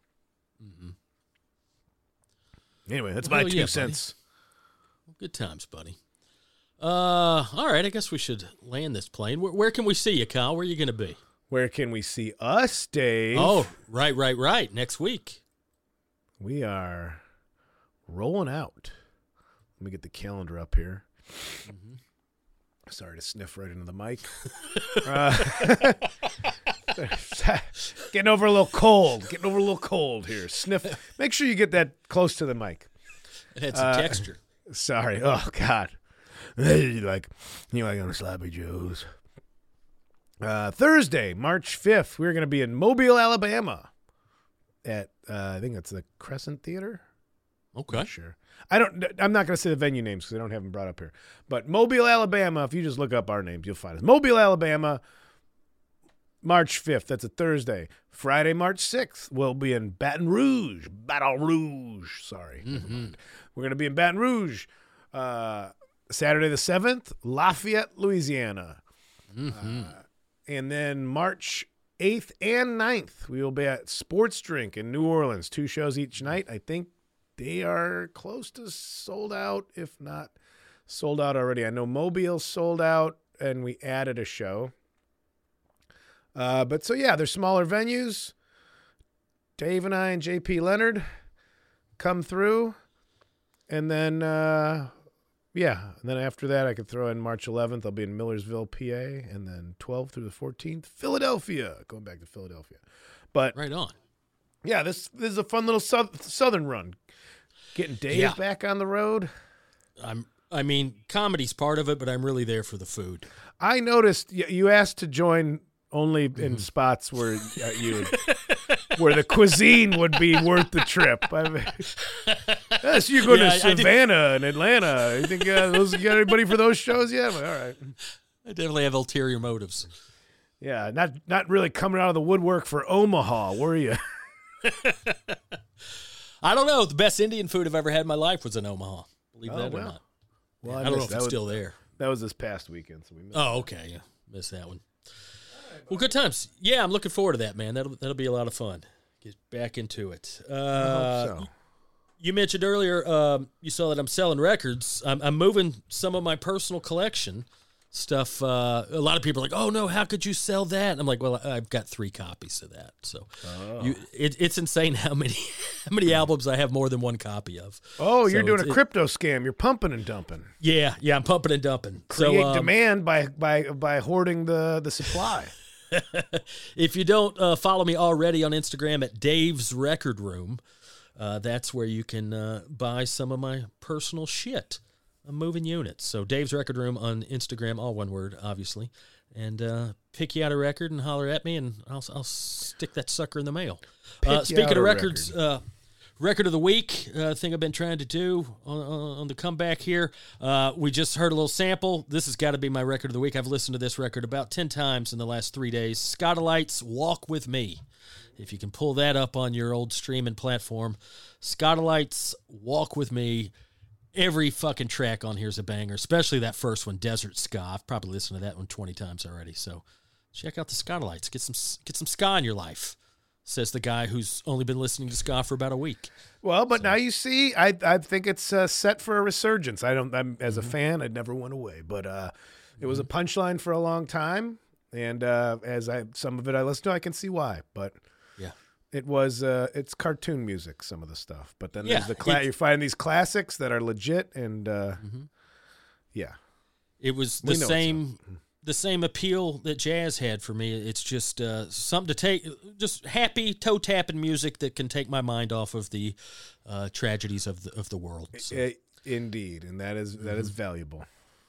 Anyway, that's my 2 cents. Well, good times, buddy. All right, I guess we should land this plane. Where can we see you, Kyle? Where are you going to be? Where can we see us, Dave? Oh, right. Next week. We are rolling out. Let me get the calendar up here. Sorry to sniff right into the mic. Getting over a little cold here. Sniff. Make sure you get that close to the mic. It had some texture. Sorry. Oh, God. You like on Sloppy Joe's. Thursday, March 5th, we're going to be in Mobile, Alabama at, I think it's the Crescent Theater. Okay. Not sure. I'm not going to say the venue names because I don't have them brought up here. But Mobile, Alabama, if you just look up our names, you'll find us. Mobile, Alabama, March 5th. That's a Thursday. Friday, March 6th, we'll be in Baton Rouge. Sorry. We're going to be in Baton Rouge. Saturday the 7th, Lafayette, Louisiana. And then March 8th and 9th, we will be at Sports Drink in New Orleans. 2 shows each night. I think they are close to sold out, if not sold out already. I know Mobile's sold out, and we added a show. But so, yeah, they're smaller venues. Dave and I and JP Leonard come through. And then, and then after that, I could throw in March 11th. I'll be in Millersville, PA. And then 12th through the 14th, Philadelphia. Going back to Philadelphia. But right on. Yeah, this is a fun little southern run. Getting Dave back on the road. I mean, comedy's part of it, but I'm really there for the food. I noticed you asked to join only in spots where where the cuisine would be worth the trip. I mean, so you're going to Savannah and Atlanta. You think you got anybody for those shows yet? All right. I definitely have ulterior motives. Yeah, not really coming out of the woodwork for Omaha, were you? I don't know. The best Indian food I've ever had in my life was in Omaha. Believe that or not. Well, I don't know if it's still there. That was this past weekend, so we missed. Oh, okay. Yeah, missed that one. Well, good times. Yeah, I'm looking forward to that, man. That'll be a lot of fun. Get back into it. I hope so. You mentioned earlier, you saw that I'm selling records. I'm moving some of my personal collection stuff. A lot of people are like, "Oh no, how could you sell that?" And I'm like, "Well, I've got 3 copies of that." So it's insane how many albums I have more than 1 copy of. Oh, you're doing a crypto scam. You're pumping and dumping. Yeah, I'm pumping and dumping. Create demand by hoarding the supply. If you don't follow me already on Instagram at Dave's Record Room, that's where you can buy some of my personal shit. I'm moving units. So Dave's Record Room on Instagram, all one word, obviously. And pick you out a record and holler at me, and I'll stick that sucker in the mail. Speaking of records, record of the week, thing I've been trying to do on the comeback here. We just heard a little sample. This has got to be my record of the week. I've listened to this record about 10 times in the last 3 days. Scottalites, Walk With Me. If you can pull that up on your old streaming platform. Scottalites, Walk With Me. Every fucking track on here is a banger, especially that first one, Desert Ska. I've probably listened to that one 20 times already. So check out the Scottalites. Get some ska in your life, says the guy who's only been listening to ska for about a week. Well, but now you see, I think it's set for a resurgence. I'm as a fan, it never went away. But it was a punchline for a long time, and some of it I listened to, I can see why. But it was it's cartoon music, some of the stuff. But then there's you find these classics that are legit, and it was the same appeal that jazz had for me. It's just something to take, just happy toe tapping music that can take my mind off of the tragedies of the world. So. Indeed, and that is valuable.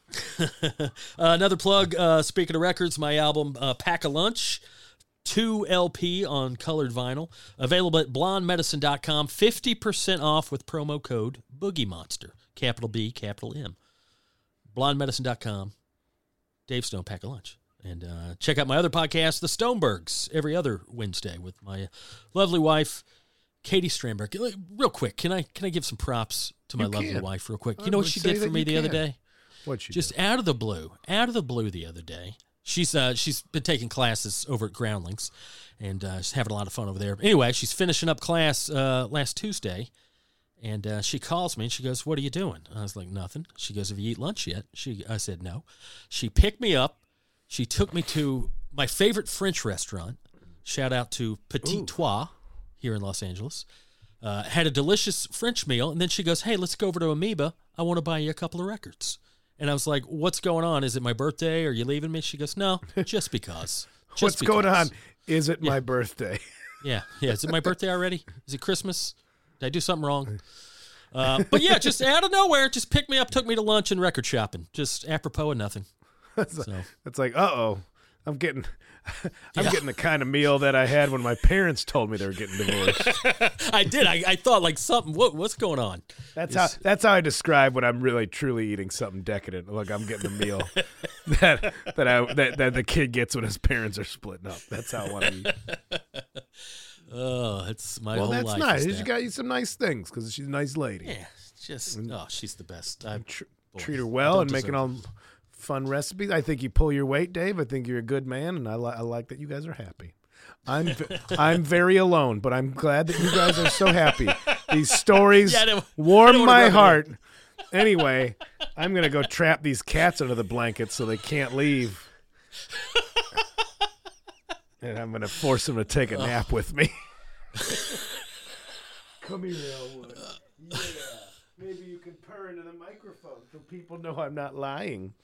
Another plug. Speaking of records, my album Pack a Lunch. 2 LP on colored vinyl, available at blondemedicine.com, 50% off with promo code Boogie Monster, capital B, capital M. Blondemedicine.com, Dave Stone, Pack a Lunch. And check out my other podcast, The Stonebergs, every other Wednesday with my lovely wife, Katie Strandberg. Real quick, can I give some props to my lovely wife real quick? You know what she did for me the other day? What'd she do? Out of the blue the other day. She's been taking classes over at Groundlings, and she's having a lot of fun over there. Anyway, she's finishing up class last Tuesday, and she calls me, and she goes, "What are you doing?" I was like, "Nothing." She goes, "Have you eaten lunch yet?" I said, "No." She picked me up. She took me to my favorite French restaurant. Shout out to Petit Trois here in Los Angeles. Had a delicious French meal, and then she goes, "Hey, let's go over to Amoeba. I want to buy you a couple of records." And I was like, "What's going on? Is it my birthday? Are you leaving me?" She goes, "No, just because." What's going on? Is it my birthday? Yeah. Is it my birthday already? Is it Christmas? Did I do something wrong? But yeah, just out of nowhere, just picked me up, took me to lunch and record shopping, just apropos of nothing. It's like, I'm getting the kind of meal that I had when my parents told me they were getting divorced. I did. I thought like something. What's going on? That's how I describe when I'm really truly eating something decadent. Look, I'm getting a meal that the kid gets when his parents are splitting up. That's how I want to eat. Oh, it's my whole life. Well, that's nice. You got you some nice things because she's a nice lady. Yeah, she's the best. Treat her well and making all fun recipes. I think you pull your weight, Dave. I think you're a good man, and I like that you guys are happy. I'm very alone, but I'm glad that you guys are so happy. These stories warm my heart. Anyway, I'm gonna go trap these cats under the blankets so they can't leave, and I'm gonna force them to take a nap with me. Come here, Elwood. Yeah, maybe you can purr into the microphone so people know I'm not lying.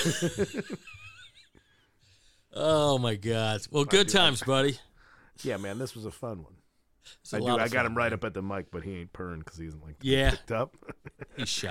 Oh my God! Well, good times, buddy. Yeah, man, this was a fun one. I got him right up at the mic, but he ain't purring because he isn't like picked up. He's shy.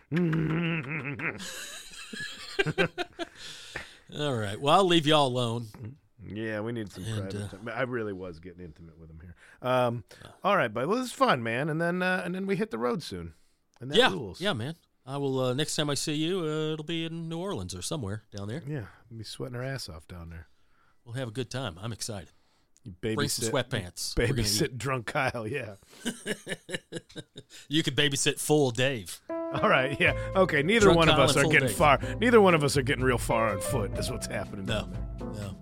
All right. Well, I'll leave y'all alone. Yeah, we need some private time. I really was getting intimate with him here. All right, but this is fun, man. And then we hit the road soon. And that rules. Yeah, man. I will. Next time I see you, it'll be in New Orleans or somewhere down there. Yeah, we'll be sweating our ass off down there. We'll have a good time. I'm excited. Bring some sweatpants. Babysit drunk Kyle, yeah. You could babysit full Dave. All right, yeah. Okay, neither drunk one Kyle of us are getting Dave. far. Neither one of us are getting real far on foot. That's what's happening. No.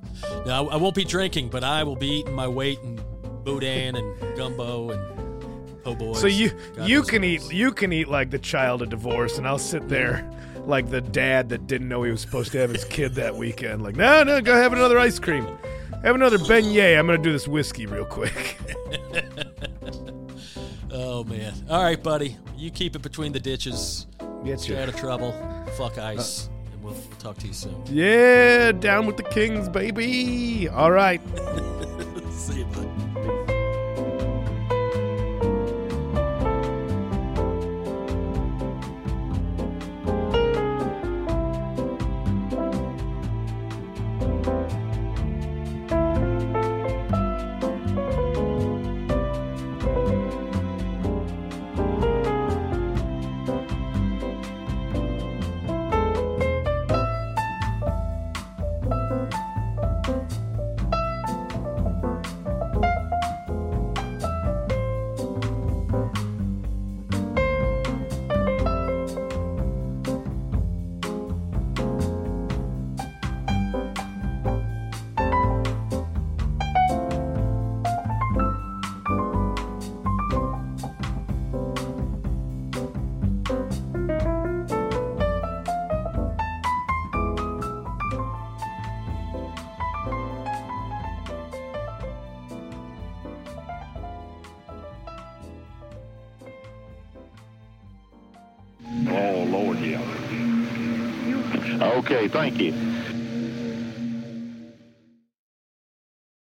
I won't be drinking, but I will be eating my weight in boudin and gumbo and Po' boys. So you can eat like the child of divorce, and I'll sit there like the dad that didn't know he was supposed to have his kid that weekend. Like, no, go have another ice cream. Have another beignet. I'm going to do this whiskey real quick. Oh, man. All right, buddy. You keep it between the ditches. Stay out of trouble. Fuck ice. And we'll talk to you soon. Yeah, down with the Kings, baby. All right. See you, bud. Oh, Lord, yeah. Okay, thank you.